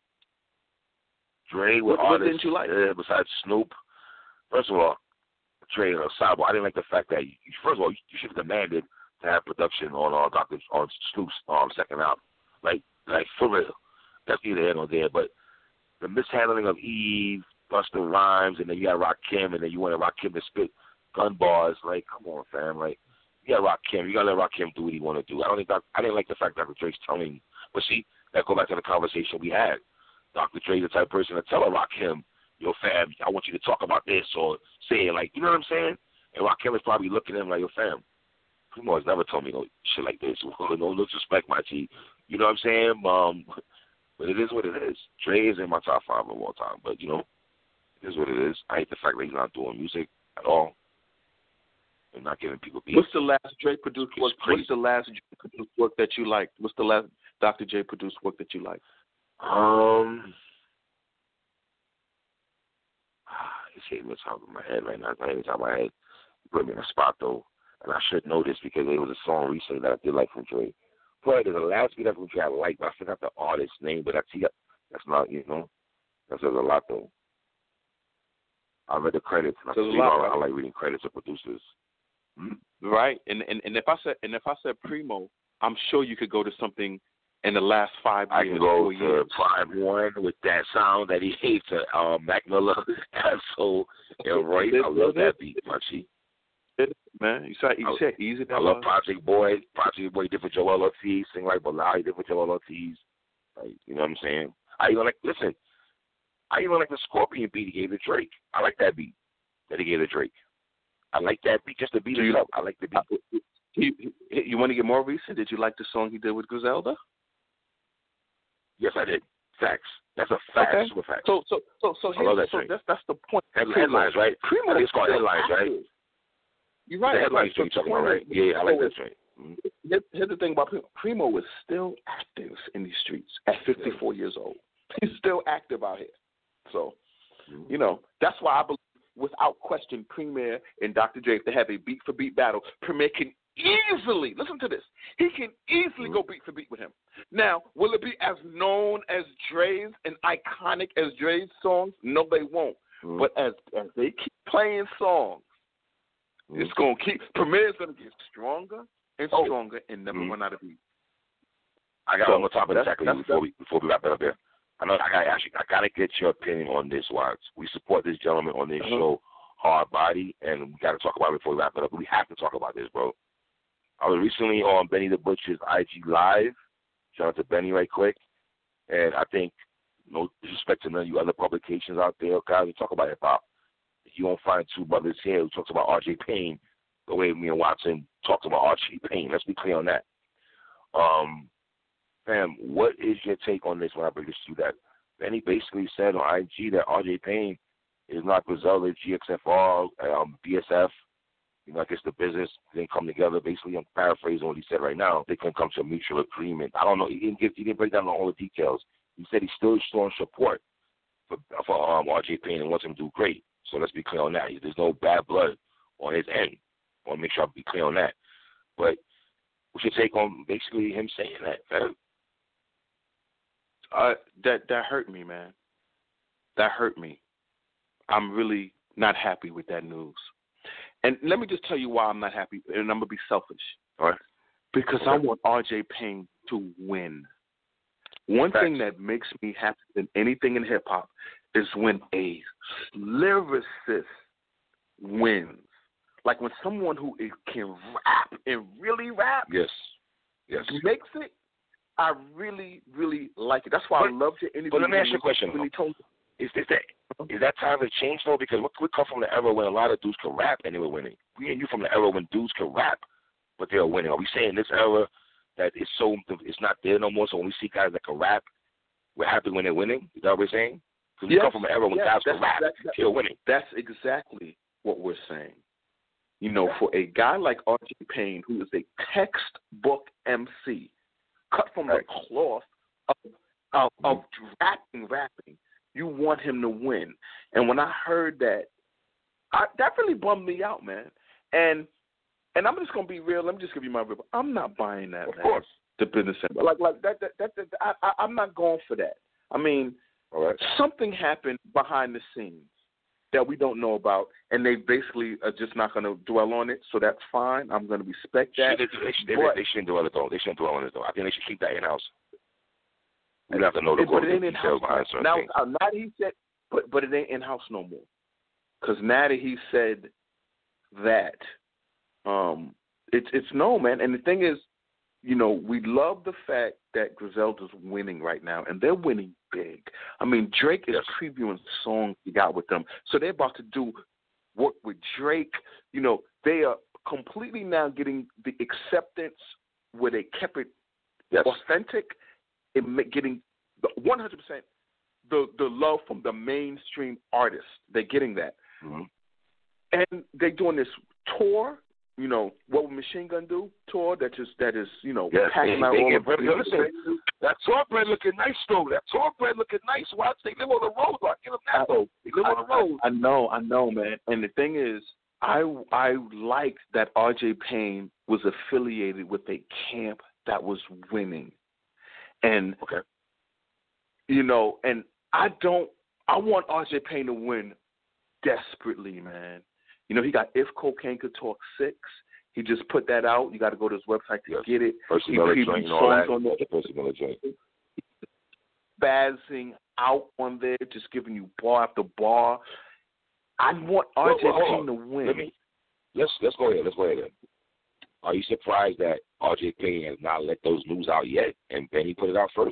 Dre with what, artists. What didn't you like? Uh, besides Snoop, first of all, Dre or Sabo, I didn't like the fact that you, first of all, you, you should have demanded to have production on uh, Doctor on Snoop's um, second album. Like, like for real. That's neither here nor there. But the mishandling of Eve, Busta Rhymes, and then you got Rakim, and then you wanted Rakim to spit gun bars. Like, come on, fam. Like, you got Rakim. You got to let Rakim do what he want to do. I don't think that, I didn't like the fact that Doctor Dre's telling me. But see, that go back to the conversation we had. Doctor Dre's the type of person to tell a Rakim, yo, fam, I want you to talk about this or say it. Like, you know what I'm saying? And Rakim is probably looking at him like, yo, fam, Primo has never told me no shit like this. No disrespect, my G. You know what I'm saying? Um, but it is what it is. Dre is in my top five of all time. But, you know, it is what it is. I hate the fact that he's not doing music at all and not giving people beats. What's the last Dre produced work? What's the last Dre produced work that you liked? What's the last Doctor J produced work that you liked? Um, it's hitting the top of my head right now. It's not hitting the top of my head. You put me in a spot, though. And I should know this because there was a song recently that I did like from Dre. Probably the last beat from Dre I liked, but I forgot the artist's name. But that's, that's not, you know, that says a lot, though. I read the credits. And I, a lot, I, right? I like reading credits of producers. Hmm? Right, and, and and if I said and if I said Primo, I'm sure you could go to something in the last five years. I can go to years. Prime One with that sound that he hates to um, Mac Miller. So, yeah, right. I love that beat, Munchie. Man, you said you said easy. I love Project Boy. Project Boy did for Joel Ortiz. Sing like Bilal, he did for Joel Ortiz. Like, you know what I'm saying? I even like listen. I even like the Scorpion beat he gave to Drake. I like that beat that he gave to Drake. I like that beat just to beat it up. I like the beat. You, you want to get more recent? Did you like the song he did with Griselda? Yes, I did. Facts. That's a fact. Okay. Super fact. So, so, so, so, I love that so that's that's the point. Head, headlines, right? Primo, it's called headlines, right? You're right. The headlines so you're talking about, right? Yeah, I like that joint. Mm-hmm. Here's the thing about Primo. Primo is still active in these streets at fifty-four years old. He's still active out here. So, mm-hmm. you know, that's why I believe, without question, Premier and Doctor Dre, if they have a beat-for-beat battle, Premier can easily, listen to this, he can easily mm-hmm. go beat for beat with him. Now, will it be as known as Dre's and iconic as Dre's songs? No, they won't. Mm-hmm. But as as they keep playing songs, mm-hmm. it's going to keep, Premier's going to get stronger and oh. stronger and never mm-hmm. run out of beat. I got so, one more topic to tackle you before we, before we wrap it up here. I know I gotta actually I gotta get your opinion on this, Watts. We support this gentleman on this uh-huh. show, Hard Body, and we gotta talk about it before we wrap it up. But we have to talk about this, bro. I was recently on Benny the Butcher's I G Live. Shout out to Benny right quick. And I think, no disrespect to none of you other publications out there, guys, who talk about hip hop. You won't find two brothers here who talks about R J Payne the way me and Watson talked about R J Payne. Let's be clear on that. Um, fam, what is your take on this when I bring this to you? That Benny basically said on I G that R J Payne is not Griselda, G X F R, um, B S F. You know, I guess the business didn't come together. Basically, I'm paraphrasing what he said right now. They couldn't come to a mutual agreement. I don't know. He didn't give. He didn't break down all the details. He said he's still showing support for, for um, R J Payne and wants him to do great. So let's be clear on that. There's no bad blood on his end. I want to make sure I be clear on that. But we should take on basically him saying that, man. Uh, that that hurt me, man. That hurt me. I'm really not happy with that news. And let me just tell you why I'm not happy, and I'm going to be selfish. All right. Because I want R J Payne to win. One Facts. thing that makes me happy than anything in hip-hop is when a lyricist wins. Like when someone who is, can rap and really rap yes. Yes. makes it, I really, really like it. That's why but, I loved your interview. But let me ask you a question. When he told Is, is that is that time to change though? Because we come from the era when a lot of dudes could rap and they were winning. We and you from the era when dudes could rap, but they were winning. Are we saying this era that it's so it's not there no more? So when we see guys that can rap, we're happy when they're winning. Is that what we're saying? Because yes, we come from an era when yes, guys could rap, that's, they're winning. That's exactly what we're saying. You know, for a guy like R J Payne, who is a textbook M C, cut from right. the cloth of, of, of rapping, rapping. You want him to win. And when I heard that, I, that really bummed me out, man. And and I'm just gonna be real. Let me just give you my real. I'm not buying that. Of man, course, the business end. Like like that. That, that, that I, I, I'm not going for that. I mean, all right. something happened behind the scenes that we don't know about, and they basically are just not going to dwell on it. So that's fine. I'm going to respect that. They, they, they, but, they shouldn't dwell on it though. They shouldn't dwell on it though. I think they should keep that in house. We have to know the but it ain't in house now. Things. Uh, now that he said, but but it ain't in house no more, because now that he said that, um, it's it's no, man. And the thing is, you know, we love the fact that Griselda's winning right now, and they're winning big. I mean, Drake is yes. previewing songs he got with them, so they're about to do work with Drake. You know, they are completely now getting the acceptance where they kept it yes. authentic. And getting the one hundred percent the the love from the mainstream artists. They're getting that, mm-hmm. and they're doing this tour. You know, what would Machine Gun do? Tour that just that is you know yes. packing they, out they all get, the. Brother, listen, that tour bread looking nice though. That tour bread looking nice. Watch, they live on the road. I give them that though. They live I, on the road. I, I know, I know, man. And the thing is, I I liked that R J Payne was affiliated with a camp that was winning. And, okay. you know, and I don't, I want R J Payne to win desperately, man. You know, he got If Cocaine Could Talk six. He just put that out. You got to go to his website to yes. get it. Percy he Miller previewed joint all that. On there. Percy Miller joint. Spazzing out on there, just giving you bar after bar. I want R J well, well, Payne to win. Let me, let's, let's go ahead. Let's go ahead. Are you surprised that R J Payne has not let those news out yet, and Benny put it out first?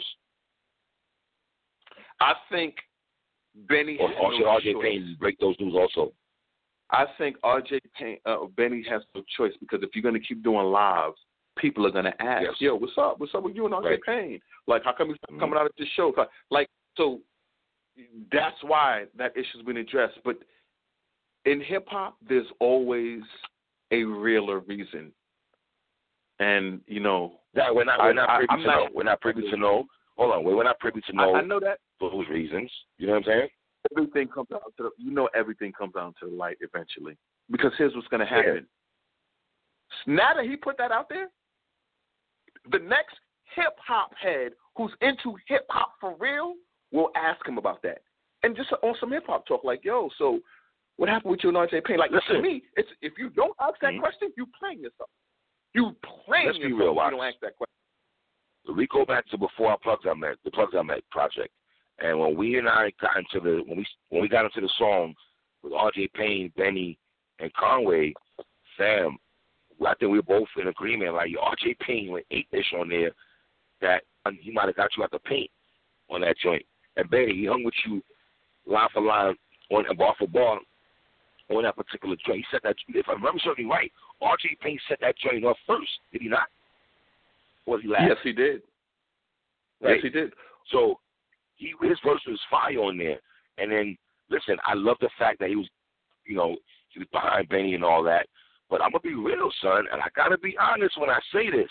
I think Benny or, has or should no R J choice. Payne break those news also? I think R J Payne, uh, Benny has no choice, because if you're going to keep doing lives, people are going to ask, yes. yo, what's up? What's up with you and R J right. Payne? Like, how come he's mm-hmm. coming out at this show? Like, so that's why that issue's been addressed. But in hip-hop, there's always a realer reason. And, you know, that we're not, we're not I, privy I, to not, know. We're not privy to know. Hold on, we're not privy to know. I, I know that. For those reasons. You know what I'm saying? Everything comes down to the, you know, everything comes down to the light eventually. Because here's what's going to happen. Yeah. Now that he put that out there, the next hip-hop head who's into hip-hop for real will ask him about that. And just on some hip-hop talk, like, yo, so what happened with you and R J Payne? Like, listen, to me, it's if you don't ask that mm-hmm. question, you playing yourself. You playing Let's yourself be real, if you don't ask that question. We go back to before our Plugs I Met, the Plugs I Met project. And when we and I got into the when we when we got into the song with R J Payne, Benny, and Conway, fam, I think we were both in agreement. Like R J Payne went eight ish on there, that he might have got you out the paint on that joint. And Benny, he hung with you line for line on bar for bar on that particular joint. He said that, if I remember something right, R J Payne set that joint off first. Did he not? Or was he last? Yes, he did. Right? Yes, he did. So he his verse was fire on there. And then, listen, I love the fact that he was, you know, he was behind Benny and all that. But I'm going to be real, son, and I got to be honest when I say this.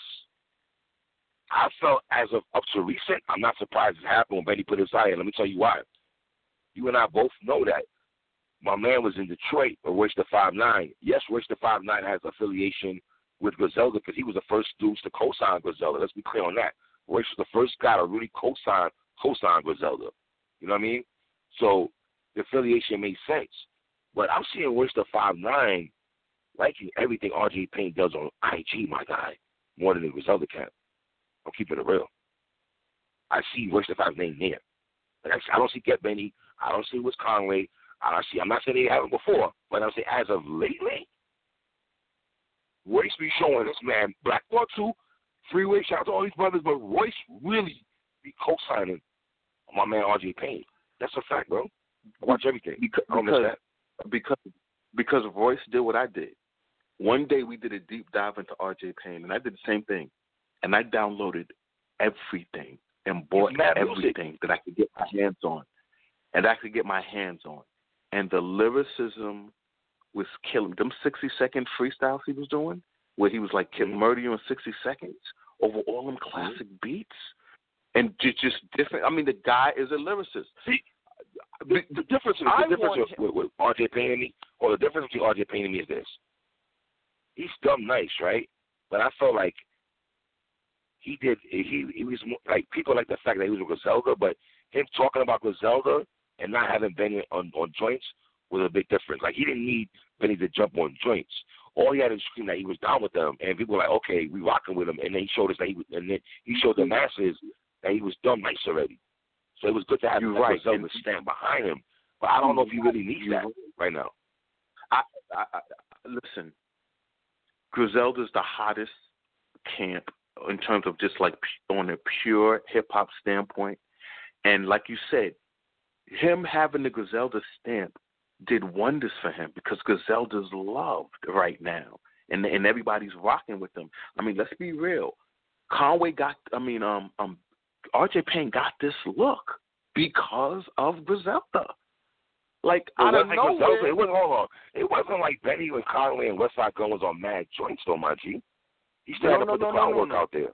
I felt as of up to recent, I'm not surprised it happened when Benny put his eye in. Let me tell you why. You and I both know that my man was in Detroit with Royce the five nine. Yes, Royce the five nine has affiliation with Griselda because he was the first dude to co-sign Griselda. Let's be clear on that. Royce was the first guy to really co-sign, co-sign Griselda. You know what I mean? So the affiliation made sense. But I'm seeing Royce the five nine liking everything R J Payne does on I G, my guy, more than the Griselda camp. I'm keeping it real. I see Royce the five nine there. Like I, I don't see Get Benny. I don't see Wiz Conway. I don't see. I'm not saying they haven't before, but I'm saying as of lately, Royce be showing this man Black Thought too. Freeway, shout out to all these brothers, but Royce really be co-signing my man R J Payne. That's a fact, bro. I watch everything. Because I don't miss that. because because Royce did what I did. One day we did a deep dive into R J Payne, and I did the same thing. And I downloaded everything and bought everything that I could get my hands on. And I could get my hands on. And the lyricism was killing. Them sixty-second freestyles he was doing, where he was like killing murder you in sixty seconds over all them classic beats. And just, just different. I mean, the guy is a lyricist. See, the, the difference, the difference with, with R J Payne and me, or the difference between R J Payne and me is this. He's dumb nice, right? But I felt like he did, he he was, more, like, people like the fact that he was with Griselda, but him talking about Griselda and not having Benny on, on joints was a big difference. Like, he didn't need Benny to jump on joints. All he had to scream that he was down with them, and people were like, okay, we rocking with him. And then he showed us that he was, and then he showed the masses that he was dumb nice already. So it was good to have You're right. Griselda stand behind him. But I don't know if he really needs that right now. I, I, I listen. Griselda's the hottest camp in terms of just like on a pure hip hop standpoint, and like you said, him having the Griselda stamp did wonders for him because Griselda's loved right now, and and everybody's rocking with them. I mean, let's be real. Conway got, I mean, um, um, R J Payne got this look because of Griselda. Like, Well, out of like nowhere. Griselda, it wasn't, hold on. It wasn't like Benny and Conway and Westside Gun was on mad joints, though, my G. He still No, had to no, put no, the no, groundwork no, no. out there.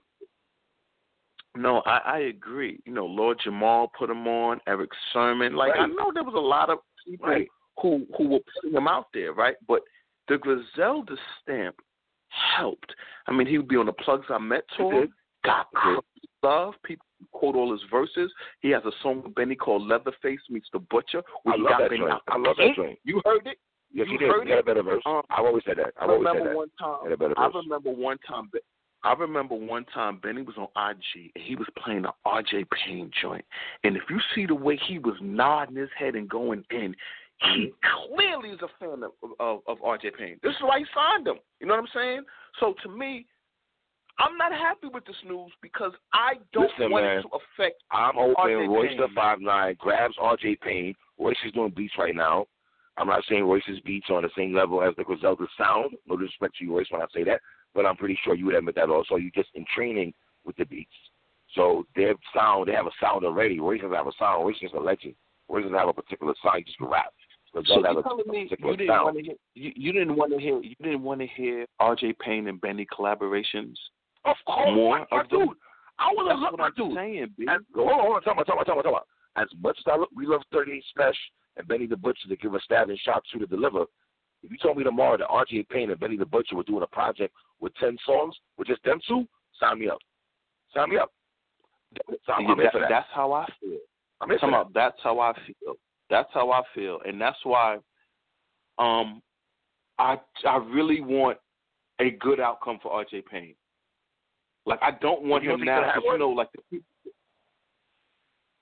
No, I, I agree. You know, Lord Jamal put him on, Eric Sermon. Like, Right. I know there was a lot of people Right. who, who were putting him out there, right? But the Griselda stamp helped. I mean, he would be on the Plugs I Met tour, did. got It did. love. People quote all his verses. He has a song with Benny called Leatherface Meets the Butcher, where I he love got that Benny joint. out the I love that paint. joint. You heard it? Yes, you he did. heard He had a it? better verse. Um, I've always said that. I've I always said remember that. one time. He had a better I verse. remember one time. I remember one time Benny was on I G and he was playing the R J Payne joint. And if you see the way he was nodding his head and going in, he clearly is a fan of, of, of R J Payne. This is why he signed him. You know what I'm saying? So to me, I'm not happy with this news because I don't Listen, want man, it to affect I'm R J hoping Royce Payne. the five nine grabs R J Payne. Royce is doing beats right now. I'm not saying Royce's beats are on the same level as the Griselda sound. No disrespect to you, Royce, when I say that. But I'm pretty sure you would admit that also. You're just in training with the beats. So their sound, they have a sound already. Royce doesn't have a sound. Royce is a legend. Royce doesn't have a particular sound. He just can rap. So Griselda you has a, telling a me particular you didn't sound. want to hear you, you didn't want to hear you didn't want to hear R J Payne and Benny collaborations? Of course, More my, my of them? dude. I would have That's loved what my I'm dude. saying, B. As, hold on, hold on, talk about, talk about, talk about, talk about. As much as I look, we love thirty-eight Special and Benny the Butcher to give a stab and shot to to deliver. If you told me tomorrow that R J Payne and Benny the Butcher were doing a project with ten songs with just them two, sign me up. Sign me up. So I'm, Yeah, I'm in that, for that. that's how I feel. I'm in for Come that. on, that's how I feel. That's how I feel, and that's why, um, I I really want a good outcome for R J Payne. Like I don't want You don't him think he's now, gonna have because you one? know, like the people.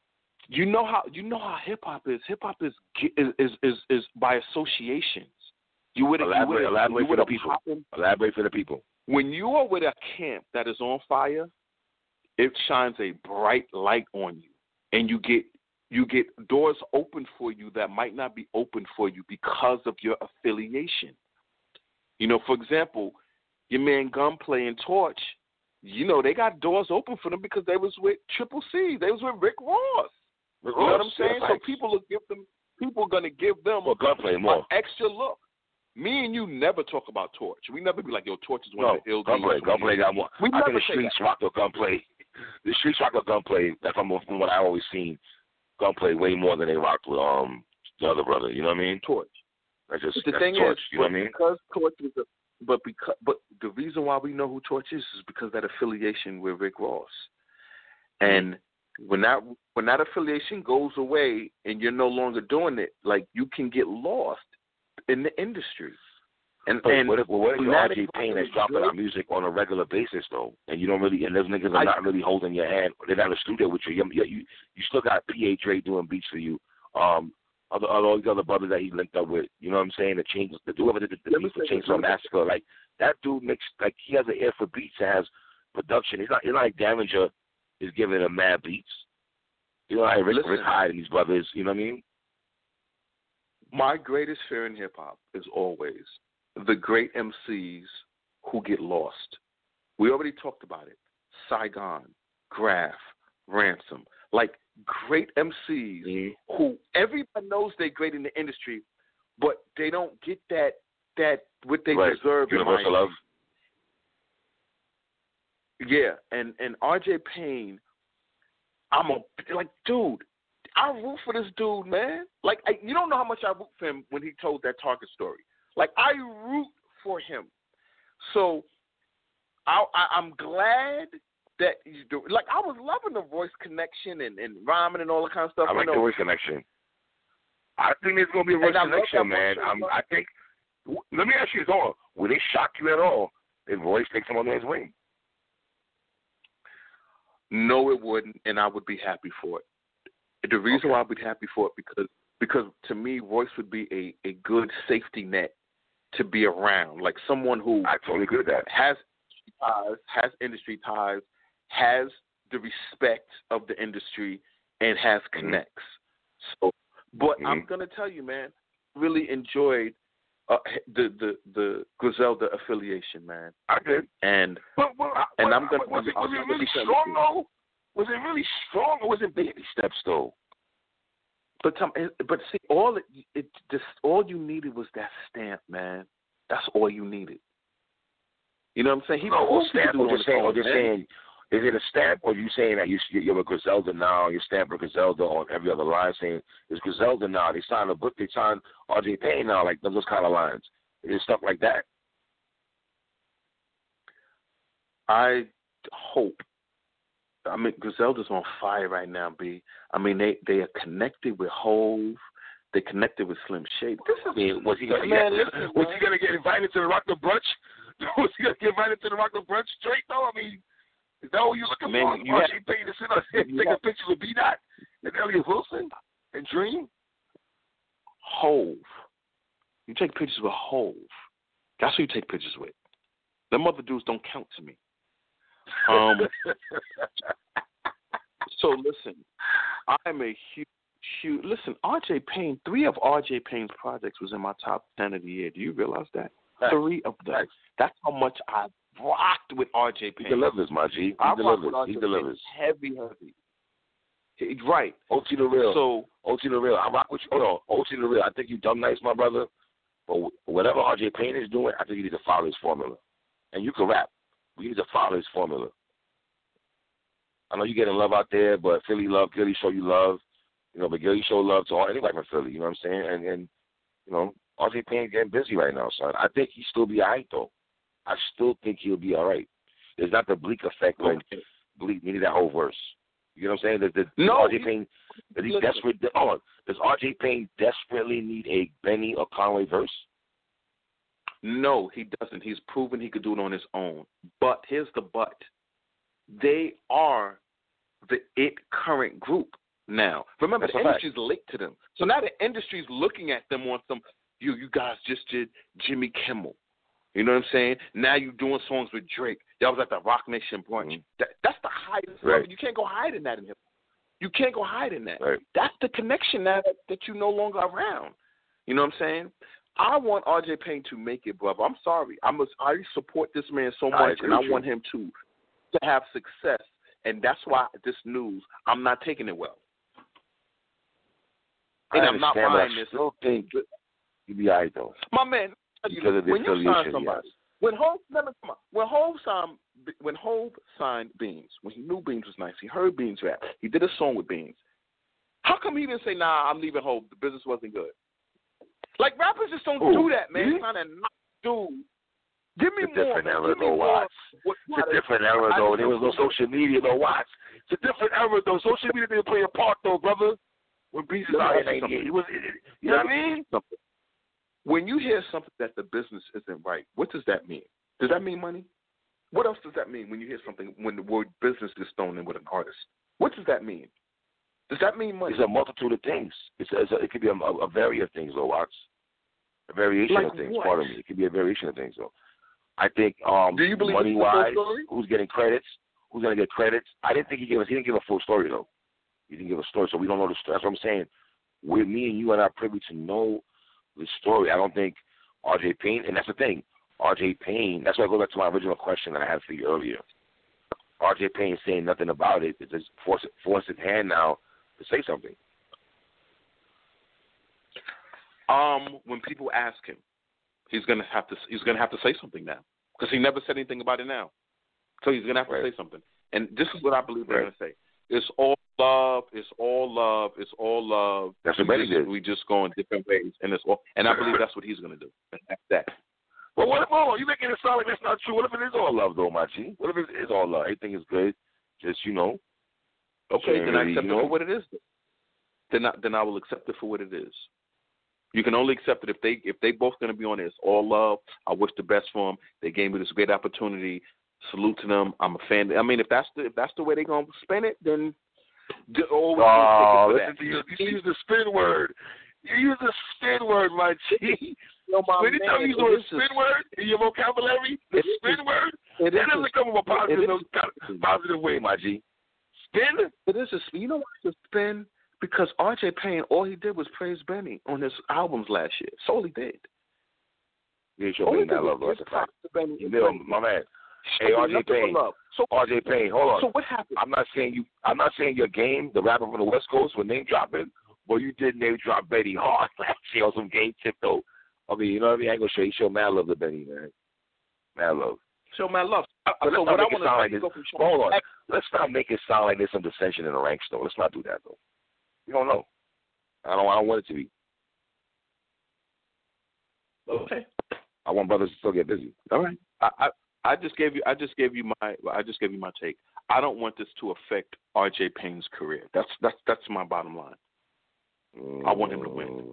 You know how you know how hip hop is. Hip hop is is, is is is by associations. You would elaborate, you would elaborate for the people. Poppin', elaborate for the people. When you are with a camp that is on fire, it shines a bright light on you, and you get you get doors open for you that might not be open for you because of your affiliation. You know, for example, your man Gunplay and Torch, you know, they got doors open for them because they was with Triple C. They was with Rick Ross. Rick you know Ross, what I'm saying? yeah, so people will give them people are gonna give them well, Gunplay more. an extra look. Me and you never talk about Torch. We never be like, yo, Torch is one no, of the ill Gunplay, dudes. Gunplay got more. We I never think the say Streets that. rock the Gunplay. The Streets rock the Gunplay. That's from, from what I always seen. Gunplay way more than they rocked with um the other brother. You know what I mean? Torch. That's just the that's thing Torch. is, you know what I mean? Because Torch is a, but because but the reason why we know who Torch is is because of that affiliation with Rick Ross, and when that when that affiliation goes away and you're no longer doing it, like you can get lost in the industry. And, but and what if, well, what if you're R J Payne that's dropping good. our music on a regular basis though, and you don't really, and those niggas are I, not really holding your hand. They're not in the studio with you. You, you, you still got P A Dre doing beats for you. Um, other, other all these other brothers that he linked up with. You know what I'm saying? The changes, the whoever did the, the beats for Chainsaw Massacre, like that dude makes like he has an ear for beats and has production. He's not, he's not like Damager is giving him mad beats. You know, like Rick, Listen, Rick Hyde and these brothers. You know what I mean? My greatest fear in hip hop is always the great M Cs who get lost. We already talked about it. Saigon, Graf, Ransom. Like great M Cs mm-hmm. who everybody knows they're great in the industry, but they don't get that that what they right. deserve. Universal love. Yeah, and, and R J Payne, I'm a like dude. I root for this dude, man. Like I, you don't know how much I root for him when he told that Target story. Like, I root for him. So, I, I, I'm glad that he's doing. Like, I was loving the voice connection and, and rhyming and all that kind of stuff. I like you know. the voice connection. I think there's going to be a voice connection, man. I'm, I think, let me ask you this all. Will they shock you at all if Royce takes him under his wing? No, it wouldn't, and I would be happy for it. The reason okay. why I'd be happy for it, because, because to me, Royce would be a, a good safety net to be around, like someone who I totally agree with that. has ties, has industry ties, has the respect of the industry, and has mm-hmm. connects. So, but mm-hmm. I'm gonna tell you, man, really enjoyed uh, the the the Griselda affiliation, man. I did, and but, but, and but, I'm gonna. Was it, was I'm it really strong though? Was it really strong, or was it baby steps though? But Tom, but see, all it, it just all you needed was that stamp, man. That's all you needed. You know what I'm saying? He no, well, stamp. Or just saying, or just man. saying, is it a stamp, or are you saying that you you're a Griselda now? You stamp a Griselda on every other line, saying it's Griselda now. They signed a book. They signed R J Payne now, like those kind of lines. Is it stuff like that? I hope. I mean, Griselda's on fire right now, B. I mean, they, they are connected with Hove. They connected with Slim Shady. This is, I mean, was he gonna man, get, listen, was man. he gonna get invited to the Rock the Brunch? Was he gonna get invited to the Rock the Brunch straight though? I mean, is that what you're looking man, for? You R have, J Payne to sit up and take a picture with B Dot and Elliot Wilson and Dream? Hove. You take pictures with Hove. That's who you take pictures with. Them other dudes don't count to me. Um. So listen, I'm a huge, huge. Listen, R J Payne. Three of R J Payne's projects was in my top ten of the year. Do you realize that? Thanks. Three of them. Thanks. That's how much I rocked with R J Payne. He delivers, my G. He I delivers. With he delivers. Heavy, heavy. He, right. O T the real. So O T the real. I rock with you. Hold on. O T the real. I think you dumb nice, my brother. But whatever R J Payne is doing, I think you need to follow his formula. And you can rap. But you need to follow his formula. I know you're getting love out there, but Philly love, Gilly show you love. You know, but Gilly show love to all anybody from Philly, you know what I'm saying? And, and you know, R J Payne's getting busy right now, son. I think he'll still be all right, though. I still think he'll be all right. There's not the Bleak effect when okay. Bleak needed that whole verse. You know what I'm saying? Does, does, no, does R J Payne, does he desperate, hold on, does R J Payne desperately need a Benny or Conway verse? No, he doesn't. He's proven he could do it on his own. But here's the but. They are the it current group. now. Remember, That's the a fact. industry's late to them. So now the industry's looking at them on some, you you guys just did Jimmy Kimmel. You know what I'm saying? Now you're doing songs with Drake. Y'all was at the Rock Nation brunch. Mm-hmm. That, that's the highest right. level. You can't go hide in that in hip hop. You can't go hide in that. Right. That's the connection now that, that you're no longer around. You know what I'm saying? I want R J Payne to make it, brother. I'm sorry. I must. I support this man so much, I and I you. want him to to have success. And that's why this news, I'm not taking it well. And I I'm not understand, buying but I this. still think you'd be all right, though. My man, Because of the when you sign affiliation, somebody, yes. when Hove, let me come on. When Hove signed, when Hove signed Beans, when he knew Beans was nice, he heard Beans rap. He did a song with Beans. How come he didn't say, "Nah, I'm leaving Hove. The business wasn't good"? Like rappers just don't Ooh, do that, man. really? It's not a not do. Give me It's a more. different Man. era, Give me though, more. Watts. What, It's a different era, I, though. I There was no social media, though, Watts. It's a different era, though. Social media didn't play a part, though, brother. When Beans was out in ninety-eight, it was, it, you know what I mean? Something. When you hear something that the business isn't right, what does that mean? Does that mean money? What else does that mean when you hear something, when the word business is thrown in with an artist? What does that mean? Does that mean money? It's a multitude of things. It's, a, it's a, it could be a, a, a variety of things, though, Watts. A variation like of things, what? pardon me. It could be a variation of things, though. I think um, Do you believe money-wise, story? who's getting credits, who's going to get credits. I didn't think he gave us, he didn't give a full story, though. He didn't give a story, so we don't know the story. That's what I'm saying. With me and you are not privy to know the story. I don't think R J Payne, and that's the thing, R J Payne, that's why I go back to my original question that I had for you earlier. R J Payne saying nothing about it. It's just force, force his hand now to say something. Um, when people ask him, he's gonna have to he's gonna have to say something now because he never said anything about it now. So he's gonna have to right. say something. And this is what I believe they're right. gonna say. It's all love. It's all love. It's all love. That's we what Benny just, did. We just go in different ways, and it's all. And I believe that's what he's gonna do. That's that. Well, what if, oh, you making it sound like that's not true? What if it is all love, though, my G? What if it is all love? Everything is good. Just, you know. Okay, then I really, accept you it know? for what it is. Then I, then I will accept it for what it is. You can only accept it if they if they both going to be on this. All love. I wish the best for them. They gave me this great opportunity. Salute to them. I'm a fan. I mean, if that's the if that's the way they're going to spin it, then always oh, take it for listen that. to you. You use the spin word. You use the spin word, my G. No, my Anytime man, you use a spin just, word in your vocabulary, the it spin is, word, it that doesn't is, come from a positive, is, positive way, my G. Spin? It is a spin. You know why it's a spin? Because R J Payne, all he did was praise Benny on his albums last year. That's all he did. Yeah, show me that love, that's a fact. You know, my man. Hey, R J Payne. So, R J Payne, hold on. So what happened? I'm not saying you. I'm not saying your game, the rapper from the West Coast, for name dropping. But you did name drop Benny hard last year on some game tip though. I mean, you know what I mean? I ain't gonna show you. Show mad love to Benny, man. Mad love. Show mad love. But so let's what not I make it sound like this. go from Hold on. Let's not make it sound like there's some dissension in the ranks though. Let's not do that though. You don't know. I don't. I don't want it to be. Okay. I want brothers to still get busy. All right. I, I I just gave you I just gave you my I just gave you my take. I don't want this to affect R J Payne's career. That's that's that's my bottom line. Mm. I want him to win.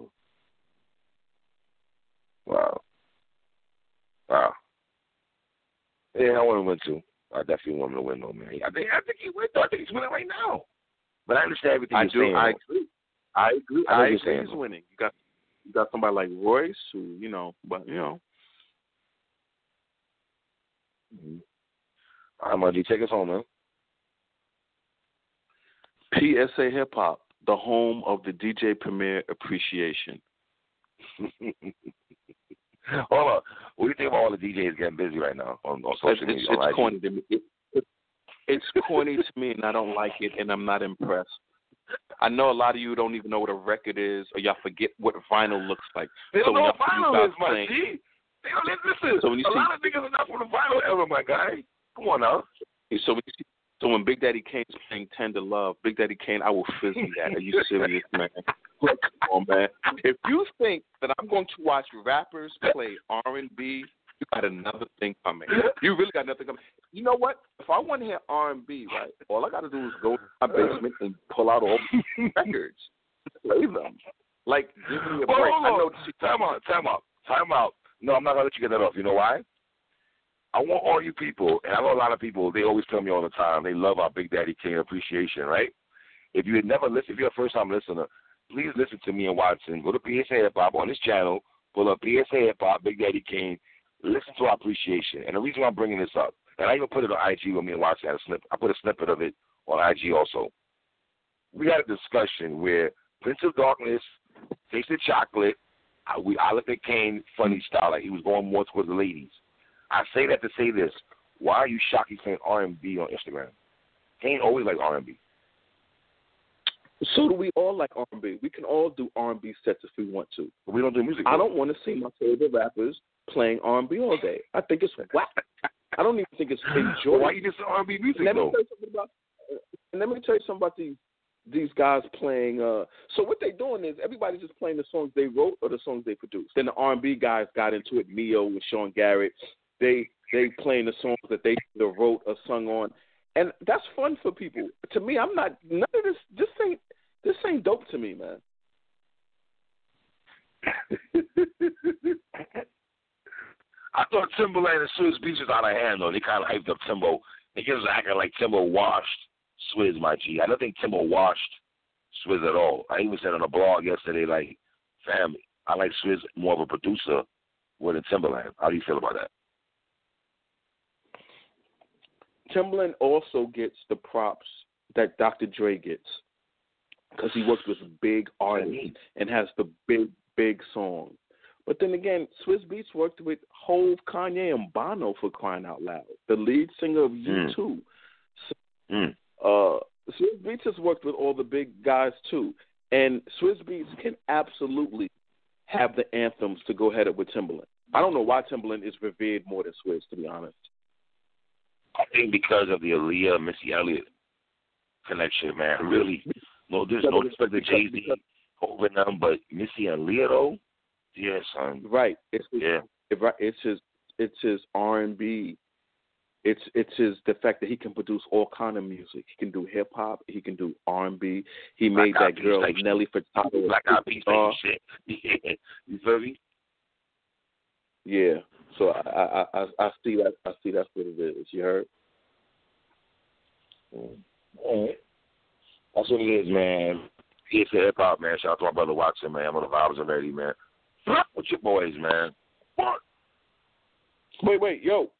Wow. Wow. Yeah, I want him to win too. I definitely want him to win though, man. I think I think he wins. I think he's winning right now. But I understand everything I you're do, saying. I agree. I agree. I, I agree agree he's winning. You got you got somebody like Royce who, you know, but you know. Mm-hmm. All right, Margie, take us home, man. P S A Hip Hop, the home of the D J Premier Appreciation. Hold on. What do you think about all the D Js getting busy right now on, on social it's, media? It's, it's corny to me. It, it, it's corny to me, and I don't like it, and I'm not impressed. I know a lot of you don't even know what a record is, or y'all forget what vinyl looks like. They don't so know what vinyl is, my playing, G. They don't listen. So when you a see, lot of niggas are not from the vinyl era, my guy. Come on now. So when you see, so when Big Daddy Kane's playing Tender Love, Big Daddy Kane, I will fizz that. Are you serious, man? Like, come on, man. If you think that I'm going to watch rappers play R and B, you got another thing coming. You really got nothing coming. You know what? If I want to hear R and B, right, all I got to do is go to my basement and pull out all the records, play them. Like, give me a well, break. Hold I on. know. Time out. Time out. Time out. No, I'm not gonna let you get that off. You know why? I want all you people, and I know a lot of people. They always tell me all the time they love our Big Daddy Kane appreciation, right? If you had never listened, if you're a first-time listener, please listen to me and Watson. Go to P S A Hip Hop on this channel. Pull up P S A Hip Hop, Big Daddy Kane. Listen to our appreciation. And the reason why I'm bringing this up, and I even put it on I G when me and Watson had a snip. I put a snippet of it on I G also. We had a discussion where Prince of Darkness tasted chocolate. I, we, I looked at Kane funny style, like he was going more towards the ladies. I say that to say this. Why are you shocked he's saying R and B on Instagram? Kane always like R and B. So do we all like R and B. We can all do R and B sets if we want to. But we don't do music. I though. don't want to see my favorite rappers playing R and B all day. I think it's whack. I don't even think it's enjoyable. Well, why you just R and B music, let though? Me tell you something about, and let me tell you something about these these guys playing. Uh, so what they're doing is everybody's just playing the songs they wrote or the songs they produced. Then the R and B guys got into it. Mio with Sean Garrett. They they playing the songs that they either wrote or sung on, and that's fun for people. To me, I'm not none of this. This ain't this ain't dope to me, man. I thought Timberland and Swizz Beatz was out of hand, though. They kind of hyped up Timbo. They just acting like Timbo washed Swizz, my G. I don't think Timbo washed Swizz at all. I even said on a blog yesterday, like, fam, I like Swizz more of a producer more than Timberland. How do you feel about that? Timberland also gets the props that Doctor Dre gets because he works with big artists and has the big, big song. But then again, Swizz Beatz worked with Hove, Kanye, and Bono for crying out loud, the lead singer of U two. Mm. So, mm. uh, Swizz Beatz has worked with all the big guys too, and Swizz Beatz can absolutely have the anthems to go head up with Timberland. I don't know why Timberland is revered more than Swizz, to be honest. I think because of the Aaliyah Missy Elliott connection, man. Really, no, there's no respect to Jay Z over them, but Missy Elliott, though, yeah, son. Right. It's his, yeah. It, right. It's his. It's his R and B. It's it's his the fact that he can produce all kind of music. He can do hip hop. He can do R and B. He made Black that girl Nelly Furtado. Black Eyed Peas type shit. Yeah. You feel me? Yeah. So I, I I I see that I see that's what it is. You heard? Mm. All right. That's what it is, man. It's hip hop, man. Shout out to my brother Watson, man. I'm on the vibes already, man. With your boys, man. What? Wait, wait, yo.